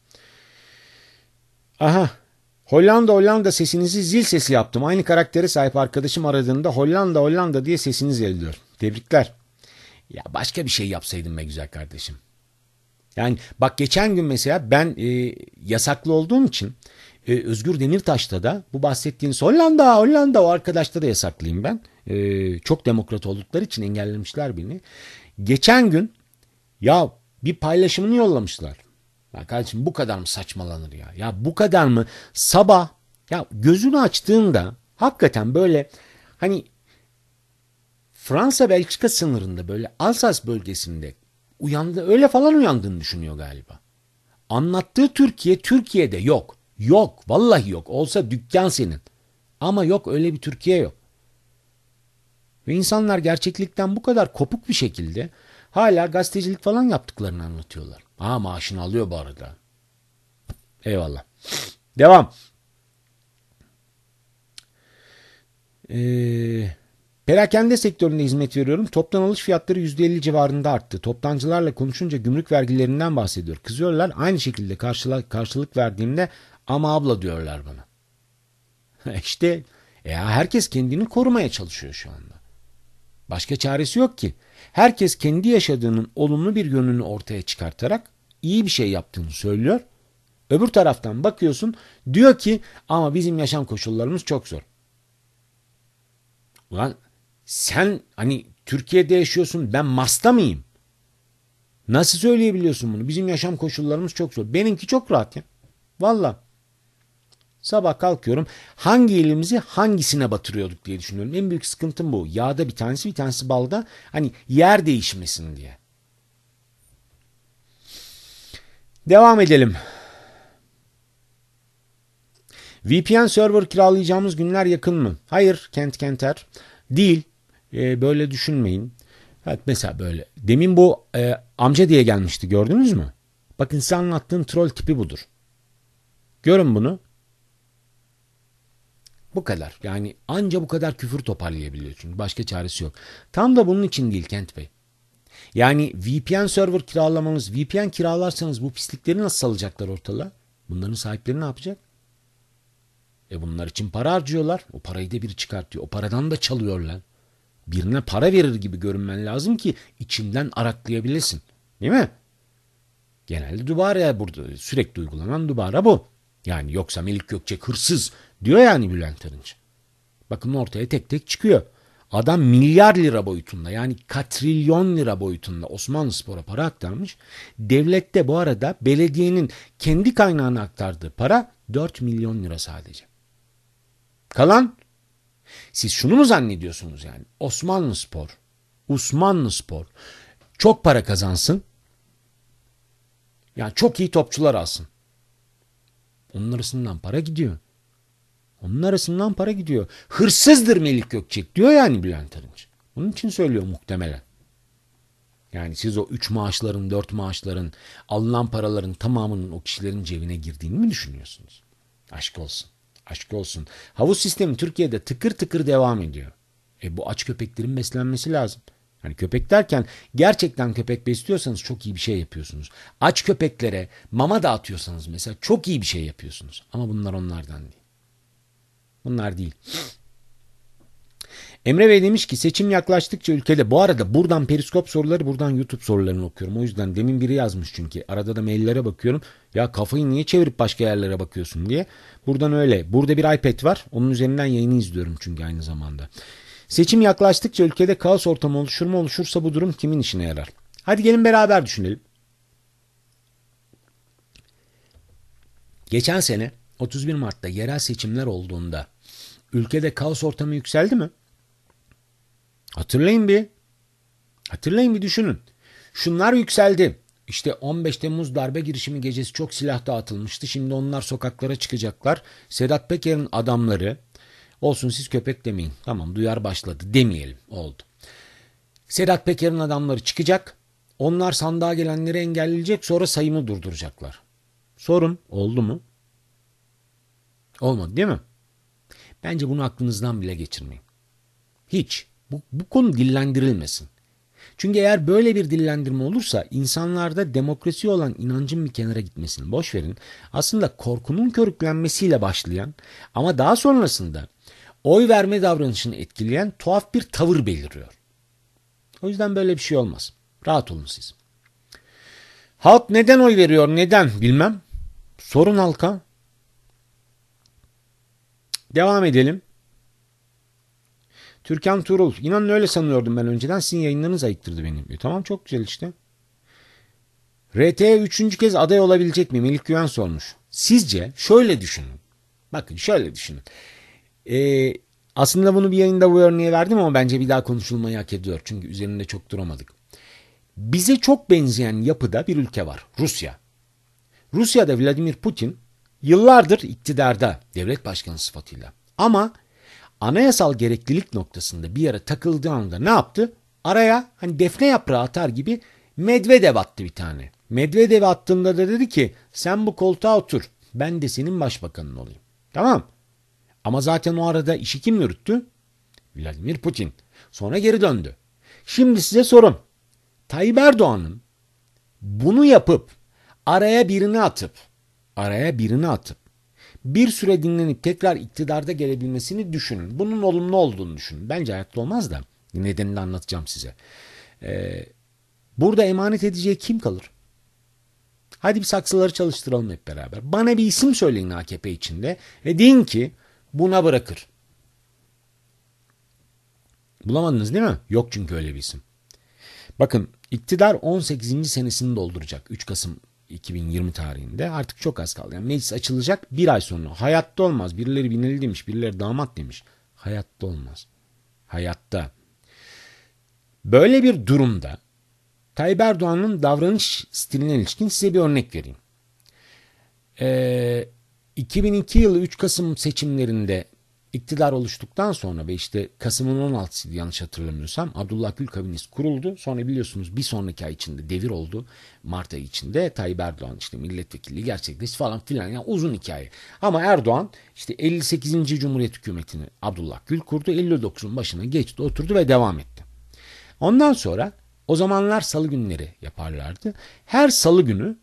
Aha. Hollanda sesinizi zil sesi yaptım. Aynı karaktere sahip arkadaşım aradığında Hollanda diye sesiniz geliyor. Tebrikler. Ya başka bir şey yapsaydım be güzel kardeşim. Yani bak geçen gün mesela ben yasaklı olduğum için Özgür Demirtaş'ta da bu bahsettiğiniz Hollanda o arkadaşta da yasaklıyım ben. Çok demokrat oldukları için engellemişler beni. Geçen gün ya bir paylaşımını yollamışlar. Ya kardeşim bu kadar mı saçmalanır ya? Ya bu kadar mı? Sabah ya gözünü açtığında hakikaten böyle hani Fransa-Belçika sınırında böyle Alsas bölgesinde öyle falan uyandığını düşünüyor galiba. Anlattığı Türkiye Türkiye'de yok. Yok. Vallahi yok. Olsa dükkan senin. Ama yok, öyle bir Türkiye yok. Ve insanlar gerçeklikten bu kadar kopuk bir şekilde hala gazetecilik falan yaptıklarını anlatıyorlar. Maaşını alıyor bu arada. Eyvallah. Devam. Perakende sektöründe hizmet veriyorum. Toptan alış fiyatları %50 civarında arttı. Toptancılarla konuşunca gümrük vergilerinden bahsediyor. Kızıyorlar. Aynı şekilde karşılık verdiğimde ama abla diyorlar bana. İşte herkes kendini korumaya çalışıyor şu anda. Başka çaresi yok ki. Herkes kendi yaşadığının olumlu bir yönünü ortaya çıkartarak iyi bir şey yaptığını söylüyor. Öbür taraftan bakıyorsun diyor ki ama bizim yaşam koşullarımız çok zor. Ulan sen hani Türkiye'de yaşıyorsun, ben Mars'ta mıyım? Nasıl söyleyebiliyorsun bunu? Bizim yaşam koşullarımız çok zor. Benimki çok rahat ya. Valla. Sabah kalkıyorum. Hangi elimizi hangisine batırıyorduk diye düşünüyorum. En büyük sıkıntım bu. Yağda bir tanesi balda. Hani yer değişmesin diye. Devam edelim. VPN server kiralayacağımız günler yakın mı? Hayır Kenter. Değil. Böyle düşünmeyin. Evet, mesela böyle. Demin bu amca diye gelmişti, gördünüz mü? Bakın size anlattığım troll tipi budur. Görün bunu. Bu kadar. Yani anca bu kadar küfür toparlayabiliyor çünkü. Başka çaresi yok. Tam da bunun için değil Kent Bey. Yani VPN server kiralamanız, VPN kiralarsanız bu pislikleri nasıl salacaklar ortalığa? Bunların sahipleri ne yapacak? Bunlar için para harcıyorlar. O parayı da biri çıkartıyor. O paradan da çalıyorlar. Birine para verir gibi görünmen lazım ki içinden araklayabilesin. Değil mi? Genelde dubara burada sürekli uygulanan dubara bu. Yani yoksa Melik Gökçek hırsız diyor yani Bülent Arınç. Bakın ortaya tek tek çıkıyor. Adam milyar lira boyutunda, yani katrilyon lira boyutunda Osmanlıspor'a para aktarmış. Devlette bu arada belediyenin kendi kaynağına aktardığı para 4 milyon lira sadece. Kalan, siz şunu mu zannediyorsunuz yani? Osmanlıspor çok para kazansın. Yani çok iyi topçular alsın. Onun arasından para gidiyor. Hırsızdır Melik Gökçek diyor yani Bülent Arınç. Onun için söylüyor muhtemelen. Yani siz o 3 maaşların, 4 maaşların, alınan paraların tamamının o kişilerin cebine girdiğini mi düşünüyorsunuz? Aşk olsun. Aşk olsun. Havuz sistemi Türkiye'de tıkır tıkır devam ediyor. Bu aç köpeklerin beslenmesi lazım. Hani köpek derken gerçekten köpek besliyorsanız çok iyi bir şey yapıyorsunuz. Aç köpeklere mama dağıtıyorsanız mesela çok iyi bir şey yapıyorsunuz. Ama bunlar onlardan değil. Bunlar değil. Emre Bey demiş ki seçim yaklaştıkça ülkede, bu arada buradan Periskop soruları, buradan YouTube sorularını okuyorum. O yüzden demin biri yazmış çünkü arada da maillere bakıyorum. Ya kafayı niye çevirip başka yerlere bakıyorsun diye. Buradan öyle. Burada bir iPad var. Onun üzerinden yayını izliyorum çünkü aynı zamanda. Seçim yaklaştıkça ülkede kaos ortamı oluşur mu? Oluşursa bu durum kimin işine yarar? Hadi gelin beraber düşünelim. Geçen sene 31 Mart'ta yerel seçimler olduğunda ülkede kaos ortamı yükseldi mi? Hatırlayın bir. Hatırlayın bir düşünün. Şunlar yükseldi. İşte 15 Temmuz darbe girişimi gecesi çok silah dağıtılmıştı. Şimdi onlar sokaklara çıkacaklar. Sedat Peker'in adamları, olsun siz köpek demeyin. Tamam, duyar başladı demeyelim, oldu. Sedat Peker'in adamları çıkacak. Onlar sandığa gelenleri engelleyecek, sonra sayımı durduracaklar. Sorun oldu mu? Olmadı değil mi? Bence bunu aklınızdan bile geçirmeyin. Hiç. Bu konu dillendirilmesin. Çünkü eğer böyle bir dillendirme olursa insanlarda demokrasiye olan inancın bir kenara gitmesini boş verin. Aslında korkunun körüklenmesiyle başlayan ama daha sonrasında oy verme davranışını etkileyen tuhaf bir tavır beliriyor. O yüzden böyle bir şey olmaz. Rahat olun siz. Halk neden oy veriyor? Neden? Bilmem. Sorun halka. Devam edelim. Türkan Tuğrul. İnanın öyle sanıyordum ben önceden. Sizin yayınlarınız ayıktırdı beni. Tamam, çok güzel işte. RT'ye 3. kez aday olabilecek mi? Melik Güven sormuş. Sizce şöyle düşünün. Bakın şöyle düşünün. Aslında bunu bir yayında bu örneği verdim ama bence bir daha konuşulmayı hak ediyor. Çünkü üzerinde çok duramadık. Bize çok benzeyen yapıda bir ülke var. Rusya. Rusya'da Vladimir Putin yıllardır iktidarda devlet başkanı sıfatıyla. Ama anayasal gereklilik noktasında bir yere takıldığı anda ne yaptı? Araya hani defne yaprağı atar gibi Medvedev attı bir tane. Medvedev attığında da dedi ki sen bu koltuğa otur. Ben de senin başbakanın olayım. Tamam. Ama zaten o arada işi kim yürüttü? Vladimir Putin. Sonra geri döndü. Şimdi size sorum. Tayyip Erdoğan'ın bunu yapıp araya birini atıp bir süre dinlenip tekrar iktidarda gelebilmesini düşünün. Bunun olumlu olduğunu düşünün. Bence hayatta olmaz da nedenini anlatacağım size. Burada emanet edeceği kim kalır? Hadi bir saksıları çalıştıralım hep beraber. Bana bir isim söyleyin AKP içinde ve deyin ki buna bırakır. Bulamadınız değil mi? Yok çünkü öyle bir isim. Bakın iktidar 18. senesini dolduracak 3 Kasım 2020 tarihinde. Artık çok az kaldı. Yani meclis açılacak bir ay sonra. Hayatta olmaz. Birileri binali demiş, birileri damat demiş. Hayatta olmaz. Hayatta. Böyle bir durumda Tayyip Erdoğan'ın davranış stiline ilişkin size bir örnek vereyim. 2002 yılı 3 Kasım seçimlerinde iktidar oluştuktan sonra ve işte Kasım'ın 16'sıydı yanlış hatırlamıyorsam Abdullah Gül kabinesi kuruldu. Sonra biliyorsunuz bir sonraki ay içinde devir oldu. Mart ayı içinde Tayyip Erdoğan işte milletvekilliği gerçekleşti falan filan. Yani uzun hikaye. Ama Erdoğan işte 58. Cumhuriyet hükümetini Abdullah Gül kurdu. 59'un başına geçti, oturdu ve devam etti. Ondan sonra o zamanlar salı günleri yaparlardı. Her salı günü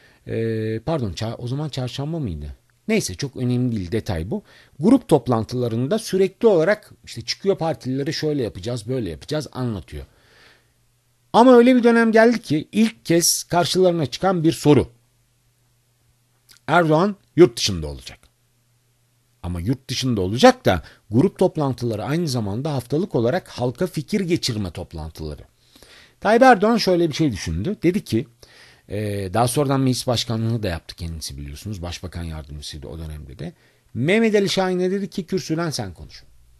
o zaman çarşamba mıydı? Neyse çok önemli değil, detay bu. Grup toplantılarında sürekli olarak işte çıkıyor partililere şöyle yapacağız, böyle yapacağız anlatıyor. Ama öyle bir dönem geldi ki ilk kez karşılarına çıkan bir soru. Erdoğan yurt dışında olacak. Ama yurt dışında olacak da grup toplantıları aynı zamanda haftalık olarak halka fikir geçirme toplantıları. Tayyip Erdoğan şöyle bir şey düşündü. Dedi ki daha sonradan meclis başkanlığını da yaptı kendisi biliyorsunuz. Başbakan yardımcısıydı o dönemde de. Mehmet Ali Şahin'e dedi ki kürsüden sen konuş.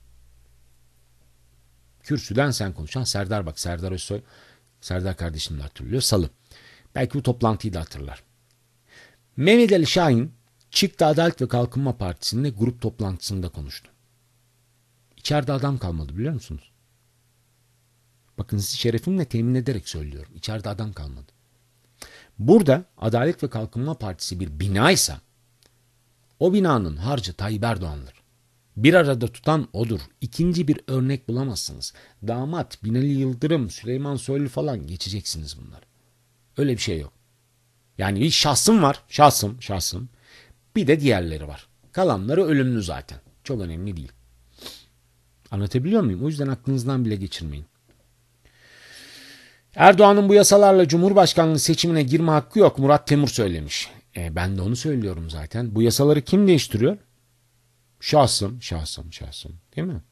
Kürsüden sen konuş. Serdar bak Serdar Özsoy. Serdar kardeşim de hatırlıyor. Salı. Belki bu toplantıyı da hatırlar. Mehmet Ali Şahin çıktı Adalet ve Kalkınma Partisi'nde grup toplantısında konuştu. İçeride adam kalmadı biliyor musunuz? Bakın sizi şerefimle temin ederek söylüyorum. İçeride adam kalmadı. Burada Adalet ve Kalkınma Partisi bir binaysa o binanın harcı Tayyip Erdoğan'dır. Bir arada tutan odur. İkinci bir örnek bulamazsınız. Damat, Binali Yıldırım, Süleyman Soylu falan geçeceksiniz bunlar. Öyle bir şey yok. Yani bir şahsım var. Şahsım. Bir de diğerleri var. Kalanları ölümlü zaten. Çok önemli değil. Anlatabiliyor muyum? O yüzden aklınızdan bile geçirmeyin. Erdoğan'ın bu yasalarla Cumhurbaşkanlığı seçimine girme hakkı yok. Murat Temur söylemiş. Ben de onu söylüyorum zaten. Bu yasaları kim değiştiriyor? Şahsım. Değil mi?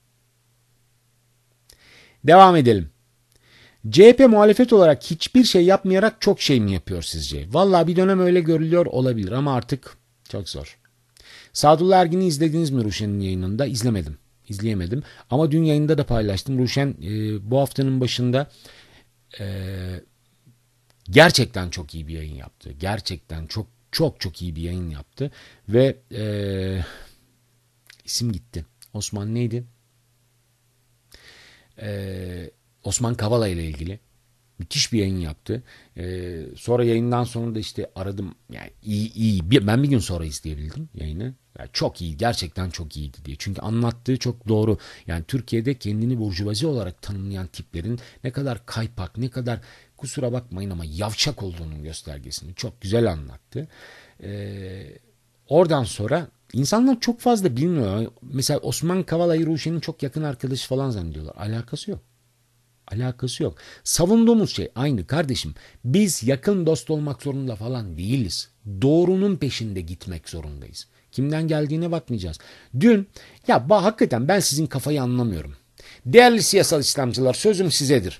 Devam edelim. CHP muhalefet olarak hiçbir şey yapmayarak çok şey mi yapıyor sizce? Vallahi bir dönem öyle görülüyor olabilir ama artık çok zor. Sadullah Ergin'i izlediniz mi Ruşen'in yayınında? İzleyemedim. Ama dün yayında da paylaştım. Ruşen bu haftanın başında gerçekten çok iyi bir yayın yaptı. Gerçekten çok iyi bir yayın yaptı. Ve isim gitti. Osman neydi? Osman Kavala ile ilgili. Müthiş bir yayın yaptı. Sonra yayından sonra da işte aradım. Yani iyi. Ben bir gün sonra izleyebildim yayını. Yani çok iyi. Gerçekten çok iyiydi diye. Çünkü anlattığı çok doğru. Yani Türkiye'de kendini burjuvazi olarak tanımlayan tiplerin ne kadar kaypak, ne kadar kusura bakmayın ama yavşak olduğunun göstergesini çok güzel anlattı. Oradan sonra insanlar çok fazla bilmiyor. Mesela Osman Kavala'yı Ruşen'in çok yakın arkadaşı falan zannediyorlar. Alakası yok. Alakası yok. Savunduğumuz şey aynı kardeşim. Biz yakın dost olmak zorunda falan değiliz. Doğrunun peşinde gitmek zorundayız. Kimden geldiğine bakmayacağız. Dün hakikaten ben sizin kafayı anlamıyorum. Değerli siyasal İslamcılar sözüm sizedir.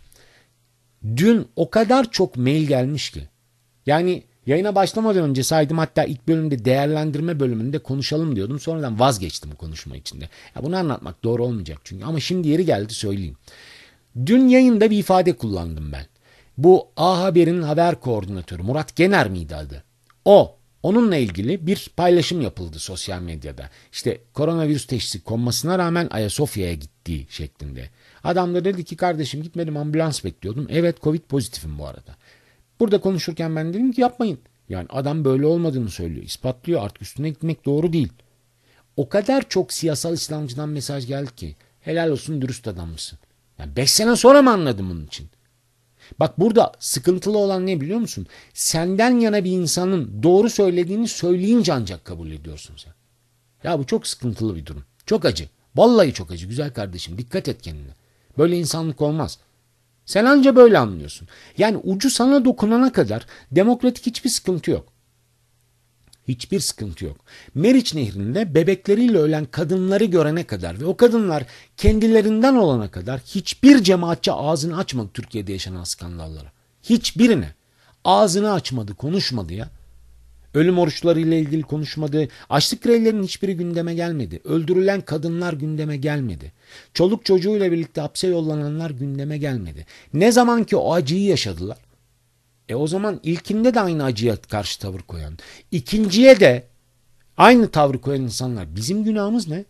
Dün o kadar çok mail gelmiş ki. Yani yayına başlamadan önce saydım, hatta ilk bölümde değerlendirme bölümünde konuşalım diyordum. Sonradan vazgeçtim bu konuşma içinde. Bunu anlatmak doğru olmayacak çünkü. Ama şimdi yeri geldi söyleyeyim. Dün yayında bir ifade kullandım ben. Bu A Haber'in haber koordinatörü Murat Gener miydi adı? Onunla ilgili bir paylaşım yapıldı sosyal medyada. İşte koronavirüs teşhisi konmasına rağmen Ayasofya'ya gittiği şeklinde. Adam da dedi ki kardeşim gitmedim, ambulans bekliyordum. Evet, Covid pozitifim bu arada. Burada konuşurken ben dedim ki yapmayın. Yani adam böyle olmadığını söylüyor, ispatlıyor, artık üstüne gitmek doğru değil. O kadar çok siyasal İslamcıdan mesaj geldi ki helal olsun, dürüst adammışsın. Yani 5 sene sonra mı anladım bunun için? Bak burada sıkıntılı olan ne biliyor musun? Senden yana bir insanın doğru söylediğini söyleyince ancak kabul ediyorsun sen. Ya bu çok sıkıntılı bir durum. Çok acı. Vallahi çok acı güzel kardeşim. Dikkat et kendine. Böyle insanlık olmaz. Sen anca böyle anlıyorsun. Yani ucu sana dokunana kadar demokratik hiçbir sıkıntı yok. Hiçbir sıkıntı yok. Meriç Nehri'nde bebekleriyle ölen kadınları görene kadar ve o kadınlar kendilerinden olana kadar hiçbir cemaatçi ağzını açmadı Türkiye'de yaşanan skandallara. Hiçbirine. Ağzını açmadı, konuşmadı ya. Ölüm oruçları ile ilgili konuşmadı. Açlık grevlerinin hiçbiri gündeme gelmedi. Öldürülen kadınlar gündeme gelmedi. Çoluk çocuğuyla birlikte hapse yollananlar gündeme gelmedi. Ne zaman ki o acıyı yaşadılar, o zaman ilkinde de aynı acıya karşı tavır koyan, ikinciye de aynı tavrı koyan insanlar, bizim günahımız ne?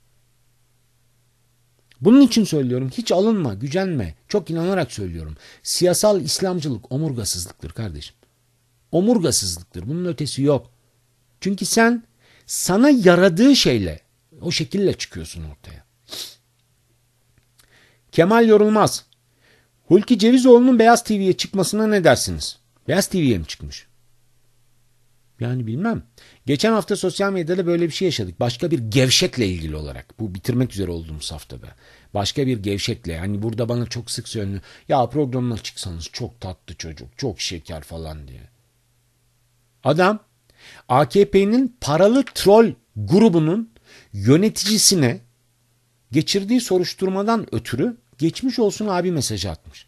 Bunun için söylüyorum, hiç alınma, gücenme. Çok inanarak söylüyorum. Siyasal İslamcılık omurgasızlıktır kardeşim. Omurgasızlıktır. Bunun ötesi yok. Çünkü sen sana yaradığı şeyle, o şekilde çıkıyorsun ortaya. Kemal Yorulmaz. Hulki Cevizoğlu'nun Beyaz TV'ye çıkmasına ne dersiniz? Beyaz TV'ye mi çıkmış? Yani bilmem. Geçen hafta sosyal medyada böyle bir şey yaşadık. Başka bir gevşekle ilgili olarak. Bu bitirmek üzere olduğumuz haftada. Başka bir gevşekle. Hani burada bana çok sık söyleniyor. Ya programına çıksanız çok tatlı çocuk, çok şeker falan diye. Adam AKP'nin paralı troll grubunun yöneticisine geçirdiği soruşturmadan ötürü geçmiş olsun abi mesajı atmış.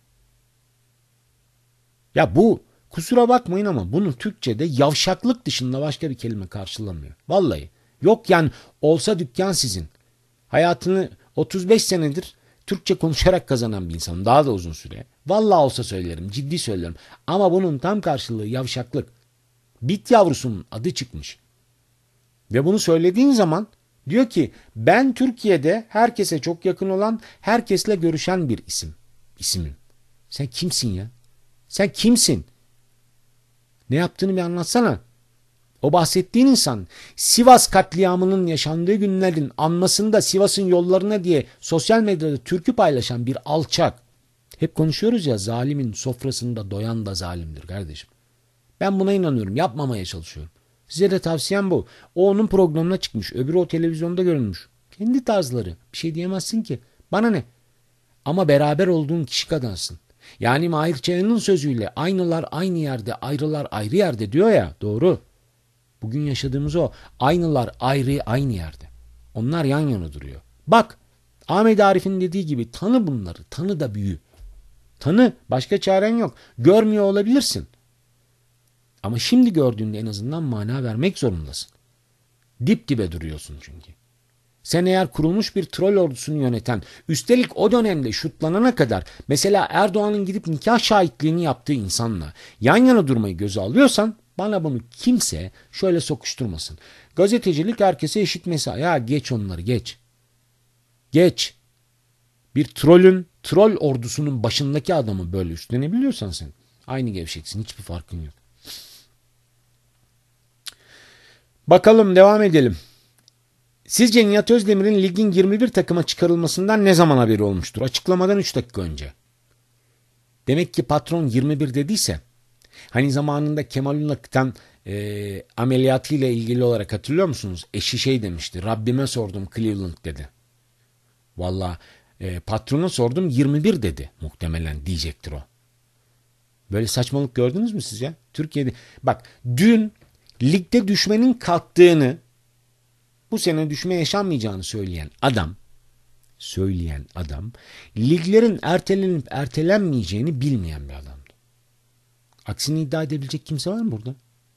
Ya bu kusura bakmayın ama bunun Türkçe'de yavşaklık dışında başka bir kelime karşılamıyor. Vallahi. Yok yani, olsa dükkan sizin. Hayatını 35 senedir Türkçe konuşarak kazanan bir insanım. Daha da uzun süre. Vallahi olsa söylerim. Ciddi söylüyorum. Ama bunun tam karşılığı yavşaklık. Bit yavrusunun adı çıkmış. Ve bunu söylediğin zaman diyor ki ben Türkiye'de herkese çok yakın olan, herkesle görüşen bir isimim. Sen kimsin ya? Sen kimsin? Ne yaptığını bir anlatsana. O bahsettiğin insan Sivas katliamının yaşandığı günlerin anmasında Sivas'ın yollarına diye sosyal medyada türkü paylaşan bir alçak. Hep konuşuyoruz ya, zalimin sofrasında doyan da zalimdir kardeşim. Ben buna inanıyorum. Yapmamaya çalışıyorum. Size de tavsiyem bu. O onun programına çıkmış. Öbürü o televizyonda görünmüş. Kendi tarzları. Bir şey diyemezsin ki. Bana ne? Ama beraber olduğun kişi kadınsın. Yani Mahir Çayan'ın sözüyle aynılar aynı yerde, ayrılar ayrı yerde diyor ya. Doğru. Bugün yaşadığımız o. Aynılar ayrı aynı yerde. Onlar yan yana duruyor. Bak, Ahmet Arif'in dediği gibi tanı bunları. Tanı da büyü. Tanı. Başka çaren yok. Görmüyor olabilirsin. Ama şimdi gördüğünde en azından mana vermek zorundasın. Dip dibe duruyorsun çünkü. Sen eğer kurulmuş bir troll ordusunu yöneten, üstelik o dönemde şutlanana kadar mesela Erdoğan'ın gidip nikah şahitliğini yaptığı insanla yan yana durmayı göze alıyorsan bana bunu kimse şöyle sokuşturmasın. Gazetecilik herkese eşit mesai. Ya geç onları geç. Geç. Bir troll ordusunun başındaki adamı böyle üstlenebiliyorsan sen aynı gevşeksin. Hiçbir farkın yok. Bakalım devam edelim. Sizce Nihat Özdemir'in ligin 21 takıma çıkarılmasından ne zaman haberi olmuştur? Açıklamadan 3 dakika önce. Demek ki patron 21 dediyse hani zamanında Kemal Ünak'tan ameliyatıyla ilgili olarak hatırlıyor musunuz? Eşi şey demişti. Rabbime sordum Cleveland dedi. Valla patrona sordum 21 dedi muhtemelen diyecektir o. Böyle saçmalık gördünüz mü siz ya? Türkiye'de bak dün ligde düşmenin kalktığını bu sene düşme yaşanmayacağını söyleyen adam liglerin ertelenip ertelenmeyeceğini bilmeyen bir adamdı. Aksini iddia edebilecek kimse var mı burada?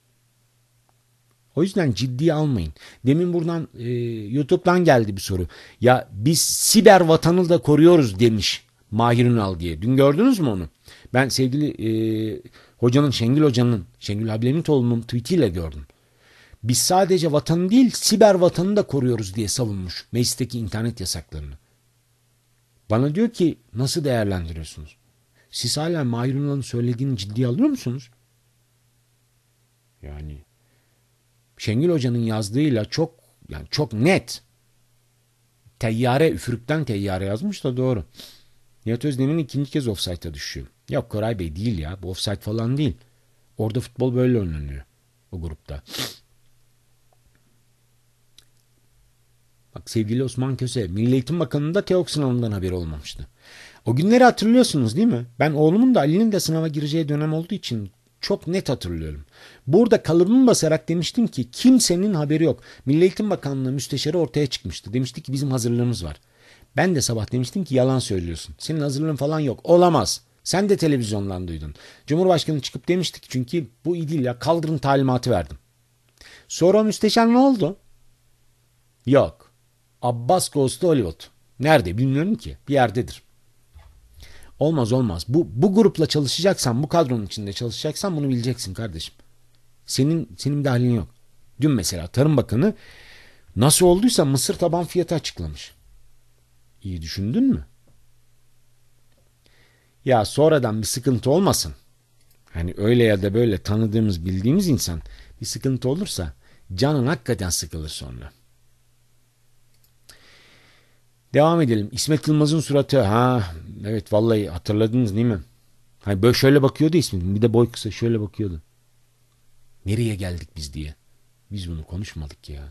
O yüzden ciddiye almayın. Demin buradan YouTube'dan geldi bir soru. Ya biz siber vatanı da koruyoruz demiş Mahir Ünal diye. Dün gördünüz mü onu? Ben sevgili Şengül Hablemitoğlu'nun tweetiyle gördüm. Biz sadece vatanı değil siber vatanı da koruyoruz diye savunmuş meclisteki internet yasaklarını. Bana diyor ki nasıl değerlendiriyorsunuz? Siz hala Mahir Ünal'ın söylediğini ciddiye alıyor musunuz? Yani Şengül Hoca'nın yazdığıyla çok net. Üfürükten teyyare yazmış da doğru. Nihat Özdemir'in ikinci kez ofsayta düşüyor. Yok Koray Bey değil ya. Bu ofsayt falan değil. Orada futbol böyle oynanıyor. O grupta. Bak sevgili Osman Köse, Milli Eğitim Bakanı'nda TEOK sınavından haberi olmamıştı. O günleri hatırlıyorsunuz değil mi? Ben oğlumun da Ali'nin de sınava gireceği dönem olduğu için çok net hatırlıyorum. Burada kalıbımı basarak demiştim ki kimsenin haberi yok. Milli Eğitim Bakanlığı müsteşarı ortaya çıkmıştı. Demişti ki bizim hazırlığımız var. Ben de sabah demiştim ki yalan söylüyorsun. Senin hazırlığın falan yok. Olamaz. Sen de televizyondan duydun. Cumhurbaşkanı çıkıp demiştik çünkü bu iyi değil ya kaldırın talimatı verdim. Sonra müsteşar ne oldu? Yok. Abbas goes to Hollywood. Nerede bilmiyorum ki. Bir yerdedir. Olmaz. Bu grupla çalışacaksan, bu kadronun içinde çalışacaksan bunu bileceksin kardeşim. Senin dahilin yok. Dün mesela Tarım Bakanı nasıl olduysa mısır taban fiyatı açıklamış. İyi düşündün mü? Ya sonradan bir sıkıntı olmasın. Hani öyle ya da böyle tanıdığımız, bildiğimiz insan bir sıkıntı olursa canın hakikaten sıkılır sonra. Devam edelim. İsmet Yılmaz'ın suratı. Evet vallahi hatırladınız değil mi? Hani böyle şöyle bakıyordu İsmet. Bir de boy kısa şöyle bakıyordu. Nereye geldik biz diye. Biz bunu konuşmadık ya.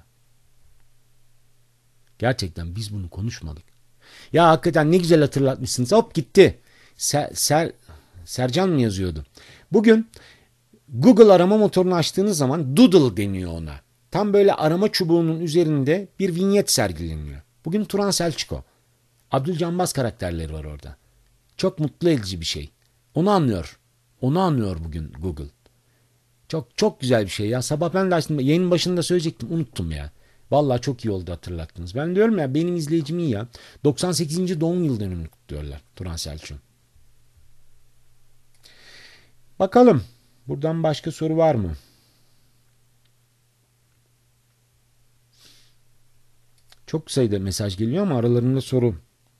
Gerçekten biz bunu konuşmadık. Ya hakikaten ne güzel hatırlatmışsınız. Hop gitti. Sercan mı yazıyordu? Bugün Google arama motorunu açtığınız zaman Doodle deniyor ona. Tam böyle arama çubuğunun üzerinde bir vinyet sergileniyor. Bugün Turan Selçuk o. Abdülcanbaz karakterleri var orada. Çok mutlu edici bir şey. Onu anlıyor. Onu anlıyor bugün Google. Çok güzel bir şey ya. Sabah ben de açtım. Yayının başında söyleyecektim. Unuttum ya. Vallahi çok iyi oldu hatırlattınız. Ben diyorum ya benim izleyicim iyi ya. 98. doğum yıl dönümünü kutluyorlar Turan Selçuk. Bakalım. Buradan başka soru var mı? Çok sayıda mesaj geliyor ama aralarında soru.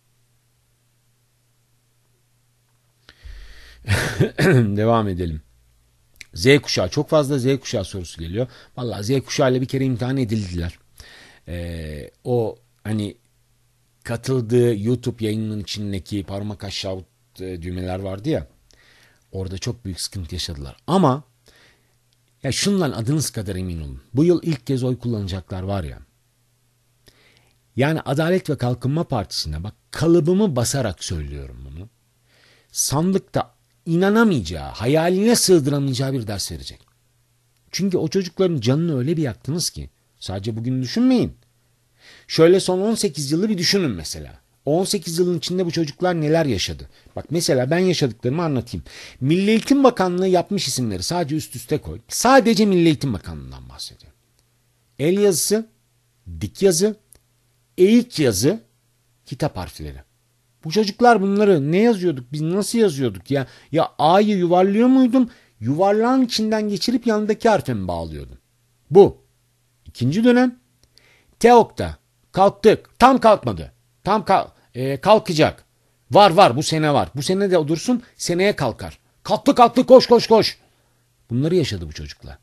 Devam edelim. Z kuşağı. Çok fazla Z kuşağı sorusu geliyor. Vallahi Z kuşağı ile bir kere imtihan edildiler. O hani katıldığı YouTube yayınının içindeki parmak aşağı düğmeler vardı ya. Orada çok büyük sıkıntı yaşadılar. Ama ya şundan adınız kadar emin olun. Bu yıl ilk kez oy kullanacaklar var ya. Yani Adalet ve Kalkınma Partisi'ne bak kalıbımı basarak söylüyorum bunu. Sandıkta inanamayacağı, hayaline sığdıramayacağı bir ders verecek. Çünkü o çocukların canını öyle bir yaktınız ki sadece bugün düşünmeyin. Şöyle son 18 yılı bir düşünün mesela. 18 yılın içinde bu çocuklar neler yaşadı? Bak mesela ben yaşadıklarımı anlatayım. Milli Eğitim Bakanlığı yapmış isimleri sadece üst üste koy. Sadece Milli Eğitim Bakanlığı'ndan bahsediyorum. El yazısı, dik yazı, eğik yazı, kitap harfleri. Bu çocuklar bunları ne yazıyorduk? Biz nasıl yazıyorduk ya? Ya A'yı yuvarlıyor muydum? Yuvarlağın içinden geçirip yanındaki harfe mi bağlıyordum? Bu. İkinci dönem. TEOK'ta kalktık. Tam kalkmadı. Kalkacak. Var bu sene var. Bu sene de dursun seneye kalkar. Kalktı koş. Bunları yaşadı bu çocuklar.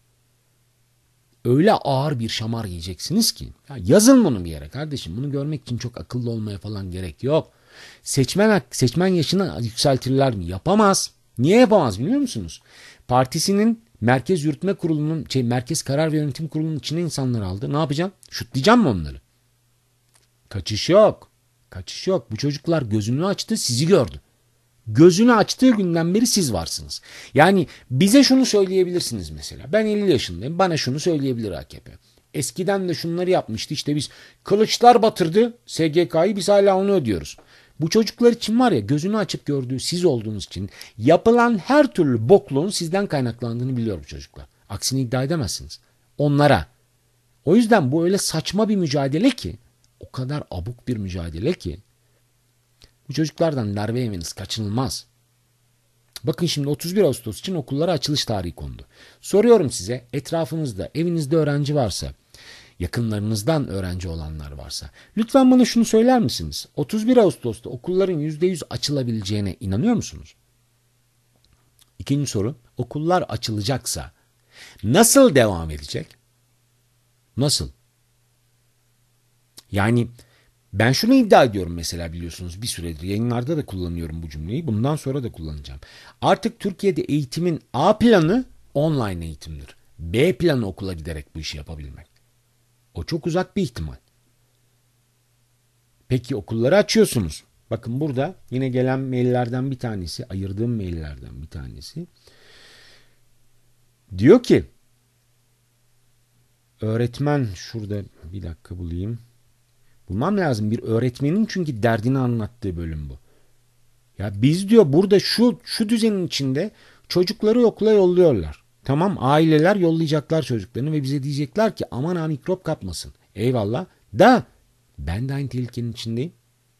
Öyle ağır bir şamar yiyeceksiniz ki. Ya yazın bunu bir yere kardeşim. Bunu görmek için çok akıllı olmaya falan gerek yok. Seçmen yaşını yükseltirler mi? Yapamaz. Niye yapamaz biliyor musunuz? Partisinin Merkez Yürütme Kurulu'nun Merkez Karar ve Yönetim Kurulu'nun içine insanlar aldı. Ne yapacağım? Şutlayacağım mı onları? Kaçış yok. Bu çocuklar gözünü açtı, sizi gördü. Gözünü açtığı günden beri siz varsınız. Yani bize şunu söyleyebilirsiniz mesela. Ben 50 yaşındayım. Bana şunu söyleyebilir AKP. Eskiden de şunları yapmıştı. İşte biz Kılıçlar batırdı SGK'yı, biz hala onu ödüyoruz. Bu çocuklar için var ya, gözünü açıp gördüğü siz olduğunuz için yapılan her türlü bokluğun sizden kaynaklandığını biliyor bu çocuklar. Aksini iddia edemezsiniz. Onlara. O yüzden bu öyle saçma bir mücadele ki, o kadar abuk bir mücadele ki, bu çocuklardan darbe yemeniz kaçınılmaz. Bakın şimdi 31 Ağustos için okullara açılış tarihi kondu. Soruyorum size, etrafınızda, evinizde öğrenci varsa, yakınlarınızdan öğrenci olanlar varsa, lütfen bana şunu söyler misiniz? 31 Ağustos'ta okulların %100 açılabileceğine inanıyor musunuz? İkinci soru, okullar açılacaksa nasıl devam edecek? Nasıl? Yani ben şunu iddia ediyorum mesela, biliyorsunuz bir süredir yayınlarda da kullanıyorum bu cümleyi. Bundan sonra da kullanacağım. Artık Türkiye'de eğitimin A planı online eğitimdir. B planı okula giderek bu işi yapabilmek. O çok uzak bir ihtimal. Peki okulları açıyorsunuz. Bakın burada yine gelen maillerden bir tanesi, ayırdığım maillerden bir tanesi. Diyor ki öğretmen, şurada bir dakika bulayım. Bulmam lazım, bir öğretmenin çünkü derdini anlattığı bölüm bu. Ya biz diyor burada şu düzenin içinde çocukları okula yolluyorlar. Tamam, aileler yollayacaklar çocuklarını ve bize diyecekler ki aman ha mikrop kapmasın. Eyvallah da ben de aynı tehlikenin içindeyim.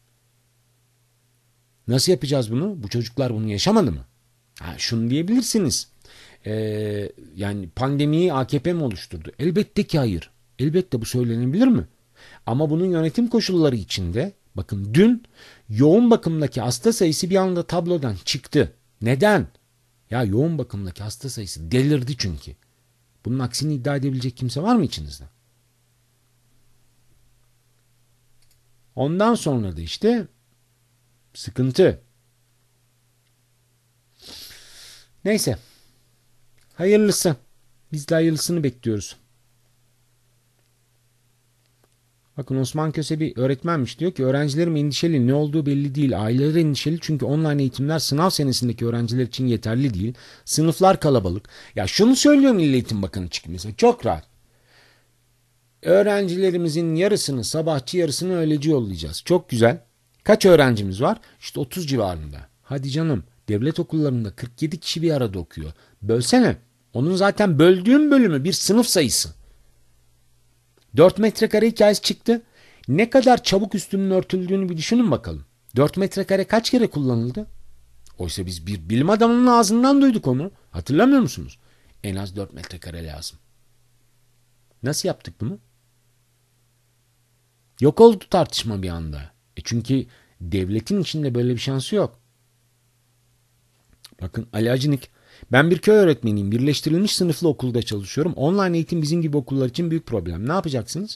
Nasıl yapacağız bunu? Bu çocuklar bunu yaşamadı mı? Şunu diyebilirsiniz. Yani pandemiyi AKP mi oluşturdu? Elbette ki hayır. Elbette bu söylenebilir mi? Ama bunun yönetim koşulları içinde, bakın dün yoğun bakımdaki hasta sayısı bir anda tablodan çıktı. Neden? Ya yoğun bakımdaki hasta sayısı delirdi çünkü. Bunun aksini iddia edebilecek kimse var mı içinizde? Ondan sonra da işte sıkıntı. Neyse. Hayırlısı. Biz de hayırlısını bekliyoruz. Bakın Osman Köse bir öğretmenmiş, diyor ki öğrencilerim endişeli, ne olduğu belli değil. Aileleri endişeli çünkü online eğitimler sınav senesindeki öğrenciler için yeterli değil. Sınıflar kalabalık. Ya şunu söylüyor Milli Eğitim Bakanı çıkıp mesela, çok rahat. Öğrencilerimizin yarısını sabahçı, yarısını öğleci yollayacağız. Çok güzel. Kaç öğrencimiz var? İşte 30 civarında. Hadi canım, devlet okullarında 47 kişi bir arada okuyor. Bölsene. Onun zaten böldüğüm bölümü bir sınıf sayısı. 4 metrekare hikayesi çıktı. Ne kadar çabuk üstünün örtüldüğünü bir düşünün bakalım. 4 metrekare kaç kere kullanıldı? Oysa biz bir bilim adamının ağzından duyduk onu. Hatırlamıyor musunuz? En az 4 metrekare lazım. Nasıl yaptık bunu? Yok oldu tartışma bir anda. Çünkü devletin içinde böyle bir şansı yok. Bakın Ali Acınik, ben bir köy öğretmeniyim. Birleştirilmiş sınıflı okulda çalışıyorum. Online eğitim bizim gibi okullar için büyük problem. Ne yapacaksınız?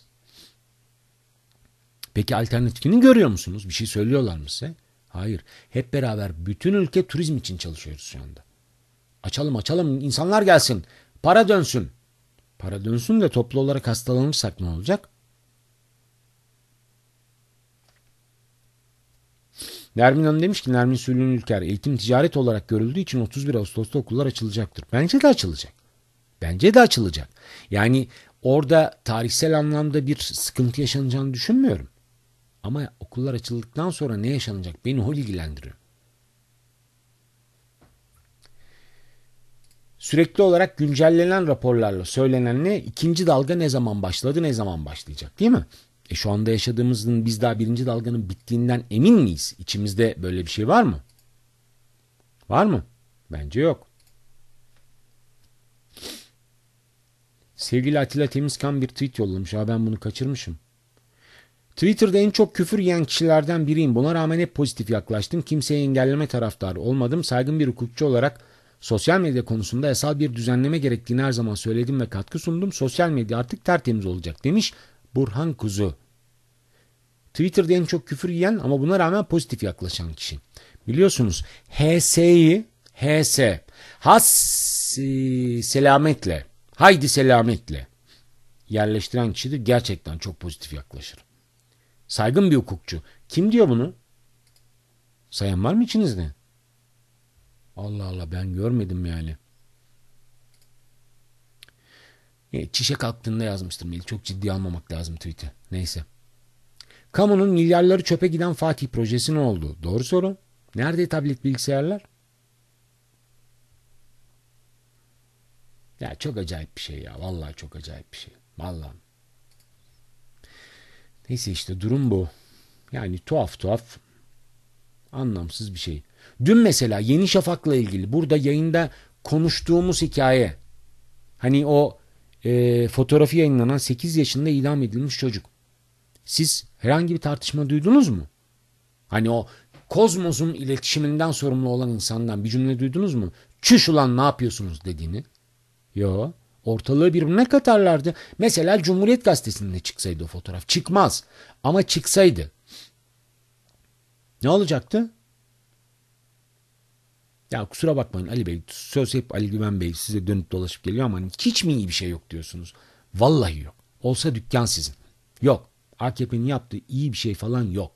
Peki alternatifini görüyor musunuz? Bir şey söylüyorlar mı size? Hayır. Hep beraber bütün ülke turizm için çalışıyoruz şu anda. Açalım, insanlar gelsin. Para dönsün. Para dönsün de toplu olarak hastalanırsak ne olacak? Nermin Hanım demiş ki Nermin Sülün Ülker eğitim ticaret olarak görüldüğü için 31 Ağustos'ta okullar açılacaktır. Bence de açılacak. Bence de açılacak. Yani orada tarihsel anlamda bir sıkıntı yaşanacağını düşünmüyorum. Ama okullar açıldıktan sonra ne yaşanacak beni o ilgilendiriyor. Sürekli olarak güncellenen raporlarla söylenen ne? İkinci dalga ne zaman başladı, ne zaman başlayacak değil mi? Şu anda yaşadığımızın biz daha birinci dalganın bittiğinden emin miyiz? İçimizde böyle bir şey var mı? Var mı? Bence yok. Sevgili Atilla Temizkan bir tweet yollamış. Ben bunu kaçırmışım. Twitter'da en çok küfür yiyen kişilerden biriyim. Buna rağmen hep pozitif yaklaştım. Kimseye engelleme taraftarı olmadım. Saygın bir hukukçu olarak sosyal medya konusunda yasal bir düzenleme gerektiğini her zaman söyledim ve katkı sundum. Sosyal medya artık tertemiz olacak demiş Burhan Kuzu. Twitter'da en çok küfür yiyen ama buna rağmen pozitif yaklaşan kişi. Biliyorsunuz HS selametle, haydi selametle yerleştiren kişi de gerçekten çok pozitif yaklaşır. Saygın bir hukukçu. Kim diyor bunu? Sayan var mı içinizde? Allah Allah, ben görmedim yani. Çişe kalktığında yazmıştır. Çok ciddi almamak lazım tweet'i. Neyse. Kamunun milyarları çöpe giden Fatih projesi ne oldu? Doğru soru. Nerede tablet bilgisayarlar? Ya çok acayip bir şey ya. Vallahi çok acayip bir şey. Vallahi. Neyse işte durum bu. Yani tuhaf anlamsız bir şey. Dün mesela Yeni Şafak'la ilgili burada yayında konuştuğumuz hikaye. Hani o fotoğrafı yayınlanan 8 yaşında idam edilmiş çocuk. Siz herhangi bir tartışma duydunuz mu? Hani o kozmosun iletişiminden sorumlu olan insandan bir cümle duydunuz mu? Çüş ulan ne yapıyorsunuz dediğini. Yo, ortalığı birbirine katarlardı. Mesela Cumhuriyet Gazetesi'nde çıksaydı o fotoğraf. Çıkmaz. Ama çıksaydı. Ne olacaktı? Ya kusura bakmayın Ali Bey. Söz hep Ali Güven Bey size dönüp dolaşıp geliyor ama hiç mi iyi bir şey yok diyorsunuz? Vallahi yok. Olsa dükkan sizin. Yok. AKP'nin yaptığı iyi bir şey falan yok.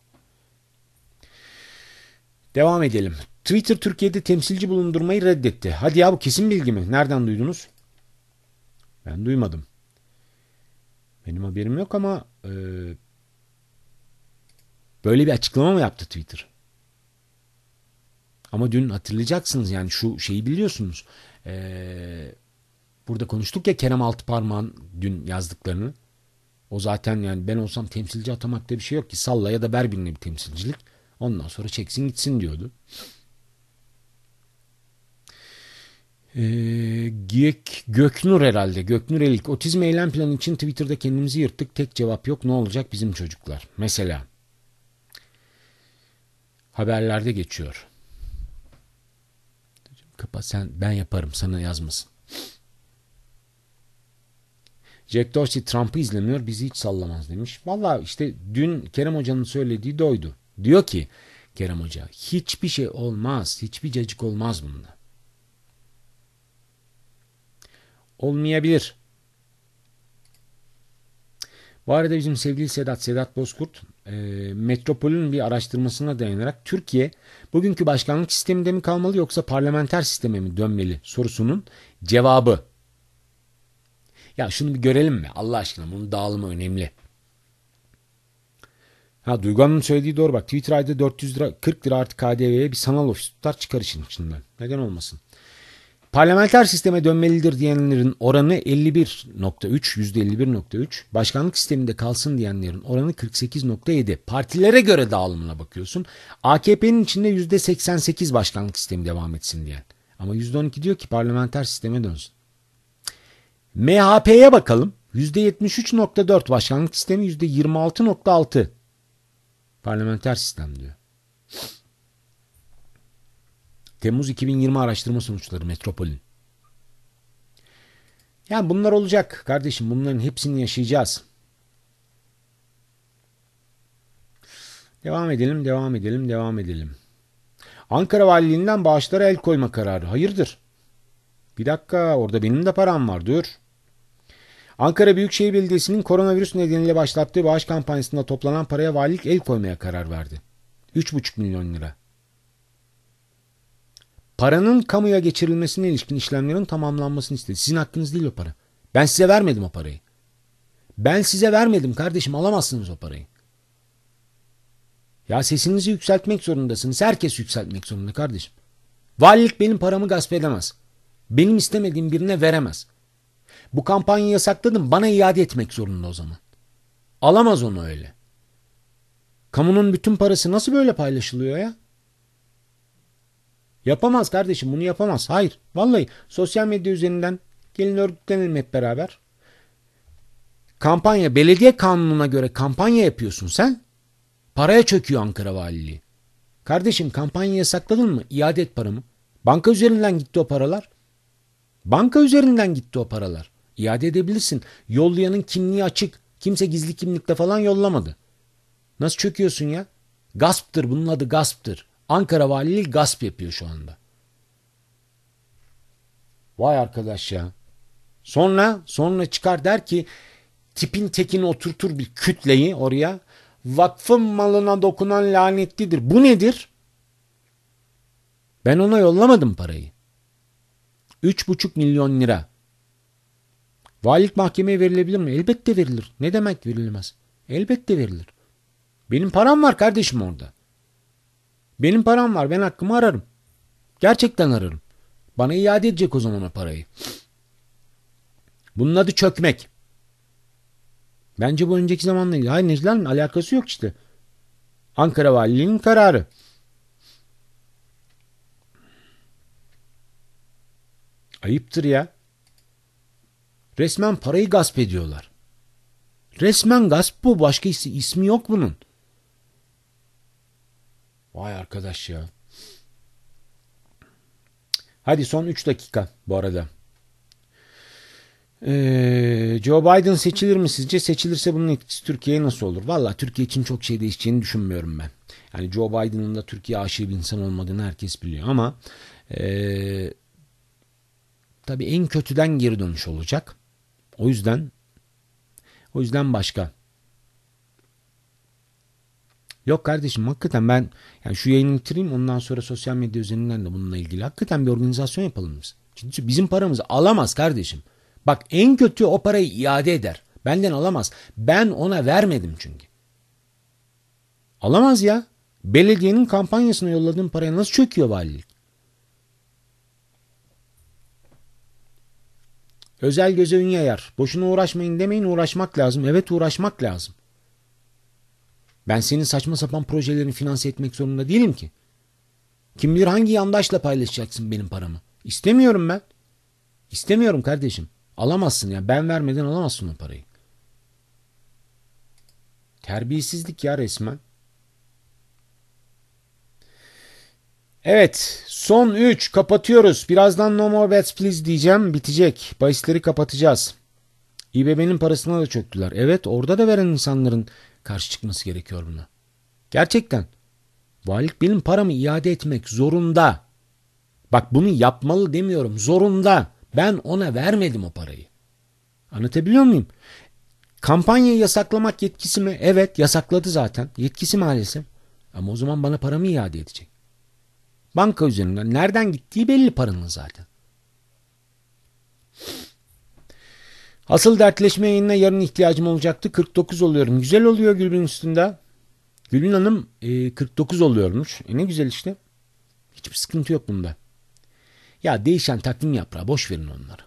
Devam edelim. Twitter Türkiye'de temsilci bulundurmayı reddetti. Hadi ya, bu kesin bilgi mi? Nereden duydunuz? Ben duymadım. Benim haberim yok ama böyle bir açıklama mı yaptı Twitter? Ama dün hatırlayacaksınız yani şu şeyi biliyorsunuz. Burada konuştuk ya Kerem Altıparmak'ın dün yazdıklarını. O zaten yani ben olsam temsilci atamakta bir şey yok ki. Salla ya da ver birine bir temsilcilik. Ondan sonra çeksin gitsin diyordu. Göknur herhalde. Göknur Elik. Otizm eylem planı için Twitter'da kendimizi yırttık. Tek cevap yok. Ne olacak bizim çocuklar? Mesela. Haberlerde geçiyor. Kapat sen, ben yaparım, sana yazmasın. Jack Dorsey Trump'ı izlemiyor, bizi hiç sallamaz demiş. Vallahi işte dün Kerem Hoca'nın söylediği de oydu. Diyor ki Kerem Hoca hiçbir şey olmaz. Hiçbir cacık olmaz bunda. Olmayabilir. Bu arada bizim sevgili Sedat Bozkurt Metropol'ün bir araştırmasına dayanarak Türkiye bugünkü başkanlık sisteminde mi kalmalı yoksa parlamenter sisteme mi dönmeli sorusunun cevabı. Ya şunu bir görelim mi? Allah aşkına bunun dağılımı önemli. Duygu Hanım'ın söylediği doğru bak. Twitter ayda 440 lira artı KDV'ye bir sanal ofis tutar çıkar işin içinden. Neden olmasın? Parlamenter sisteme dönmelidir diyenlerin oranı 51.3, %51.3. Başkanlık sisteminde kalsın diyenlerin oranı 48.7. Partilere göre dağılımına bakıyorsun. AKP'nin içinde %88 başkanlık sistemi devam etsin diyen. Ama %12 diyor ki parlamenter sisteme dönsün. MHP'ye bakalım. %73.4 başkanlık sistemi, %26.6 parlamenter sistem diyor. Temmuz 2020 araştırma sonuçları Metropol'ün. Yani bunlar olacak kardeşim. Bunların hepsini yaşayacağız. Devam edelim. Ankara Valiliğinden bağışlara el koyma kararı. Hayırdır? Bir dakika, orada benim de param var. Dur. Ankara Büyükşehir Belediyesi'nin koronavirüs nedeniyle başlattığı bağış kampanyasında toplanan paraya valilik el koymaya karar verdi. 3,5 milyon lira. Paranın kamuya geçirilmesine ilişkin işlemlerin tamamlanmasını istedi. Sizin hakkınız değil o para. Ben size vermedim o parayı. Ben size vermedim kardeşim, alamazsınız o parayı. Ya sesinizi yükseltmek zorundasınız. Herkes yükseltmek zorunda kardeşim. Valilik benim paramı gasp edemez. Benim istemediğim birine veremez. Bu kampanyayı yasakladım, bana iade etmek zorunda o zaman. Alamaz onu öyle. Kamunun bütün parası nasıl böyle paylaşılıyor ya? Yapamaz kardeşim, bunu yapamaz. Hayır, vallahi sosyal medya üzerinden gelin örgütlenelim hep beraber. Kampanya, belediye kanununa göre kampanya yapıyorsun sen. Paraya çöküyor Ankara Valiliği. Kardeşim kampanya yasakladın mı? İade et paramı. Banka üzerinden gitti o paralar. Banka üzerinden gitti o paralar. İade edebilirsin. Yollayanın kimliği açık. Kimse gizli kimlikle falan yollamadı. Nasıl çöküyorsun ya? Gasptır, bunun adı gasptır. Ankara Valiliği gasp yapıyor şu anda. Vay arkadaş ya. Sonra çıkar der ki tipin tekini oturtur bir kütleyi oraya. Vakfın malına dokunan lanetlidir. Bu nedir? Ben ona yollamadım parayı. 3,5 milyon lira. Valilik mahkemeye verilebilir mi? Elbette verilir. Ne demek verilmez? Elbette verilir. Benim param var kardeşim orada. Benim param var. Ben hakkımı ararım. Gerçekten ararım. Bana iade edecek o zaman o parayı. Bunun adı çökmek. Bence bu önceki zamanla ilgili. Hayır Necla'nın alakası yok işte. Ankara Valiliği'nin kararı. Ayıptır ya. Resmen parayı gasp ediyorlar. Resmen gasp bu. Başka ismi yok bunun. Vay arkadaş ya. Hadi son 3 dakika bu arada. Joe Biden seçilir mi sizce? Seçilirse bunun etkisi Türkiye'ye nasıl olur? Valla Türkiye için çok şey değişeceğini düşünmüyorum ben. Yani Joe Biden'ın da Türkiye aşığı bir insan olmadığını herkes biliyor ama tabii en kötüden geri dönüş olacak. O yüzden başka. Yok kardeşim hakikaten ben yani şu yayını bitireyim, ondan sonra sosyal medya üzerinden de bununla ilgili hakikaten bir organizasyon yapalım biz. Çünkü bizim paramızı alamaz kardeşim. Bak en kötü o parayı iade eder. Benden alamaz. Ben ona vermedim çünkü. Alamaz ya. Belediyenin kampanyasına yolladığım paraya nasıl çöküyor valilik? Özel göze ün yayar. Boşuna uğraşmayın demeyin, uğraşmak lazım. Evet, uğraşmak lazım. Ben senin saçma sapan projelerini finanse etmek zorunda değilim ki. Kim bilir hangi yandaşla paylaşacaksın benim paramı. İstemiyorum ben. İstemiyorum kardeşim. Alamazsın ya. Ben vermeden alamazsın o parayı. Terbiyesizlik ya resmen. Evet. Son 3. Kapatıyoruz. Birazdan no more bets please diyeceğim. Bitecek. Bahisleri kapatacağız. İBB'nin parasına da çöktüler. Evet, orada da veren insanların karşı çıkması gerekiyor buna. Gerçekten. Valilik benim paramı iade etmek zorunda. Bak bunu yapmalı demiyorum. Zorunda. Ben ona vermedim o parayı. Anlatabiliyor muyum? Kampanyayı yasaklamak yetkisi mi? Evet, yasakladı zaten. Yetkisi maalesef. Ama o zaman bana paramı iade edecek. Banka üzerinden. Nereden gittiği belli paranın zaten. Asıl dertleşme yayınına yarın ihtiyacım olacaktı. 49 oluyorum. Güzel oluyor Gülbin üstünde. Gülbin Hanım 49 oluyormuş. Ne güzel işte. Hiçbir sıkıntı yok bunda. Ya değişen takvim yaprağı. Boş verin onları.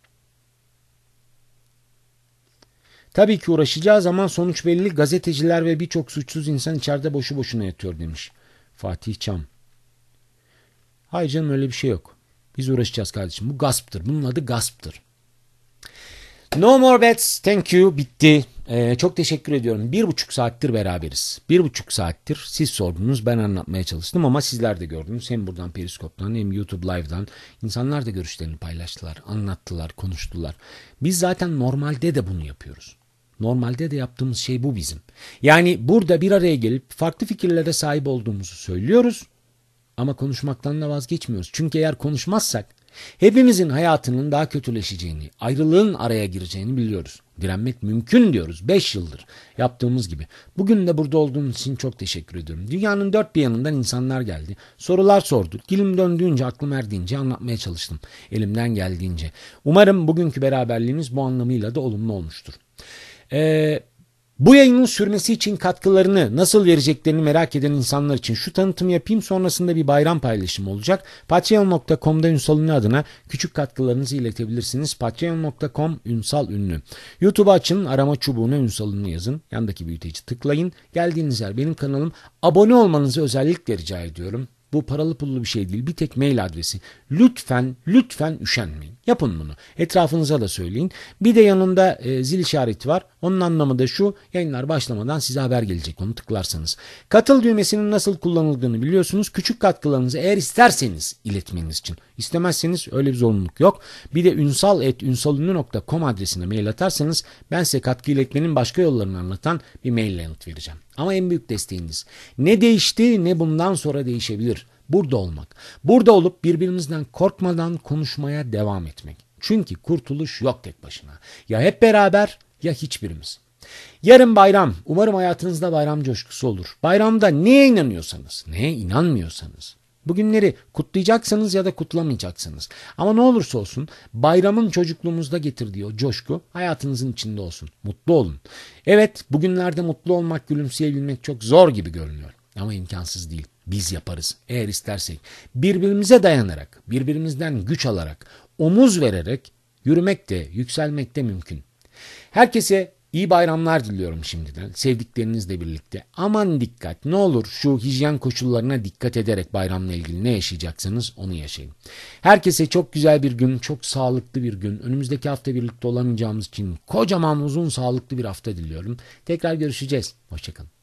Tabii ki uğraşacağız ama sonuç belli. Gazeteciler ve birçok suçsuz insan içeride boşu boşuna yatıyor demiş Fatih Çam. Hayır canım, öyle bir şey yok. Biz uğraşacağız kardeşim. Bu gasptır. Bunun adı gasptır. No more bets. Thank you. Bitti. Çok teşekkür ediyorum. 1,5 saattir beraberiz. 1,5 saattir siz sordunuz. Ben anlatmaya çalıştım ama sizler de gördünüz. Hem buradan Periskop'tan hem YouTube Live'dan insanlar da görüşlerini paylaştılar, anlattılar, konuştular. Biz zaten normalde de bunu yapıyoruz. Normalde de yaptığımız şey bu bizim. Yani burada bir araya gelip farklı fikirlere sahip olduğumuzu söylüyoruz. Ama konuşmaktan da vazgeçmiyoruz. Çünkü eğer konuşmazsak Hepimizin hayatının daha kötüleşeceğini, ayrılığın araya gireceğini biliyoruz. Direnmek mümkün diyoruz 5 yıldır yaptığımız gibi. Bugün de burada olduğunuz için çok teşekkür ediyorum. Dünyanın dört bir yanından insanlar geldi. Sorular sordu. Dilim döndüğünce, aklım erdiğince anlatmaya çalıştım. Elimden geldiğince. Umarım bugünkü beraberliğimiz bu anlamıyla da olumlu olmuştur. Bu yayının sürmesi için katkılarını nasıl vereceklerini merak eden insanlar için şu tanıtım yapayım, sonrasında bir bayram paylaşımı olacak. Patreon.com'da Ünsal Ünlü adına küçük katkılarınızı iletebilirsiniz. Patreon.com Ünsal Ünlü. YouTube'u açın, arama çubuğuna Ünsal Ünlü yazın. Yandaki büyüteci tıklayın. Geldiğiniz yer benim kanalım. Abone olmanızı özellikle rica ediyorum. Bu paralı pullu bir şey değil. Bir tek mail adresi. Lütfen üşenmeyin. Yapın bunu. Etrafınıza da söyleyin. Bir de yanında zil işareti var. Onun anlamı da şu: yayınlar başlamadan size haber gelecek, onu tıklarsanız. Katıl düğmesinin nasıl kullanıldığını biliyorsunuz. Küçük katkılarınızı eğer isterseniz iletmeniz için. İstemezseniz öyle bir zorunluluk yok. Bir de ünsal@ünsalünlü.com adresine mail atarsanız ben size katkı iletmenin başka yollarını anlatan bir maille yanıt vereceğim. Ama en büyük desteğiniz. Ne değişti ne bundan sonra değişebilir. Burada olmak. Burada olup birbirimizden korkmadan konuşmaya devam etmek. Çünkü kurtuluş yok tek başına. Ya hep beraber ya hiçbirimiz. Yarın bayram. Umarım hayatınızda bayram coşkusu olur. Bayramda neye inanıyorsanız, neye inanmıyorsanız. Bugünleri kutlayacaksanız ya da kutlamayacaksınız. Ama ne olursa olsun bayramın çocukluğumuzda getirdiği o coşku hayatınızın içinde olsun. Mutlu olun. Evet, bugünlerde mutlu olmak, gülümseyebilmek çok zor gibi görünüyor. Ama imkansız değil. Biz yaparız eğer istersek. Birbirimize dayanarak, birbirimizden güç alarak, omuz vererek yürümek de, yükselmek de mümkün. Herkese iyi bayramlar diliyorum şimdiden, sevdiklerinizle birlikte. Aman dikkat, ne olur şu hijyen koşullarına dikkat ederek bayramla ilgili ne yaşayacaksanız onu yaşayın. Herkese çok güzel bir gün, çok sağlıklı bir gün. Önümüzdeki hafta birlikte olamayacağımız için kocaman uzun sağlıklı bir hafta diliyorum. Tekrar görüşeceğiz. Hoşçakalın.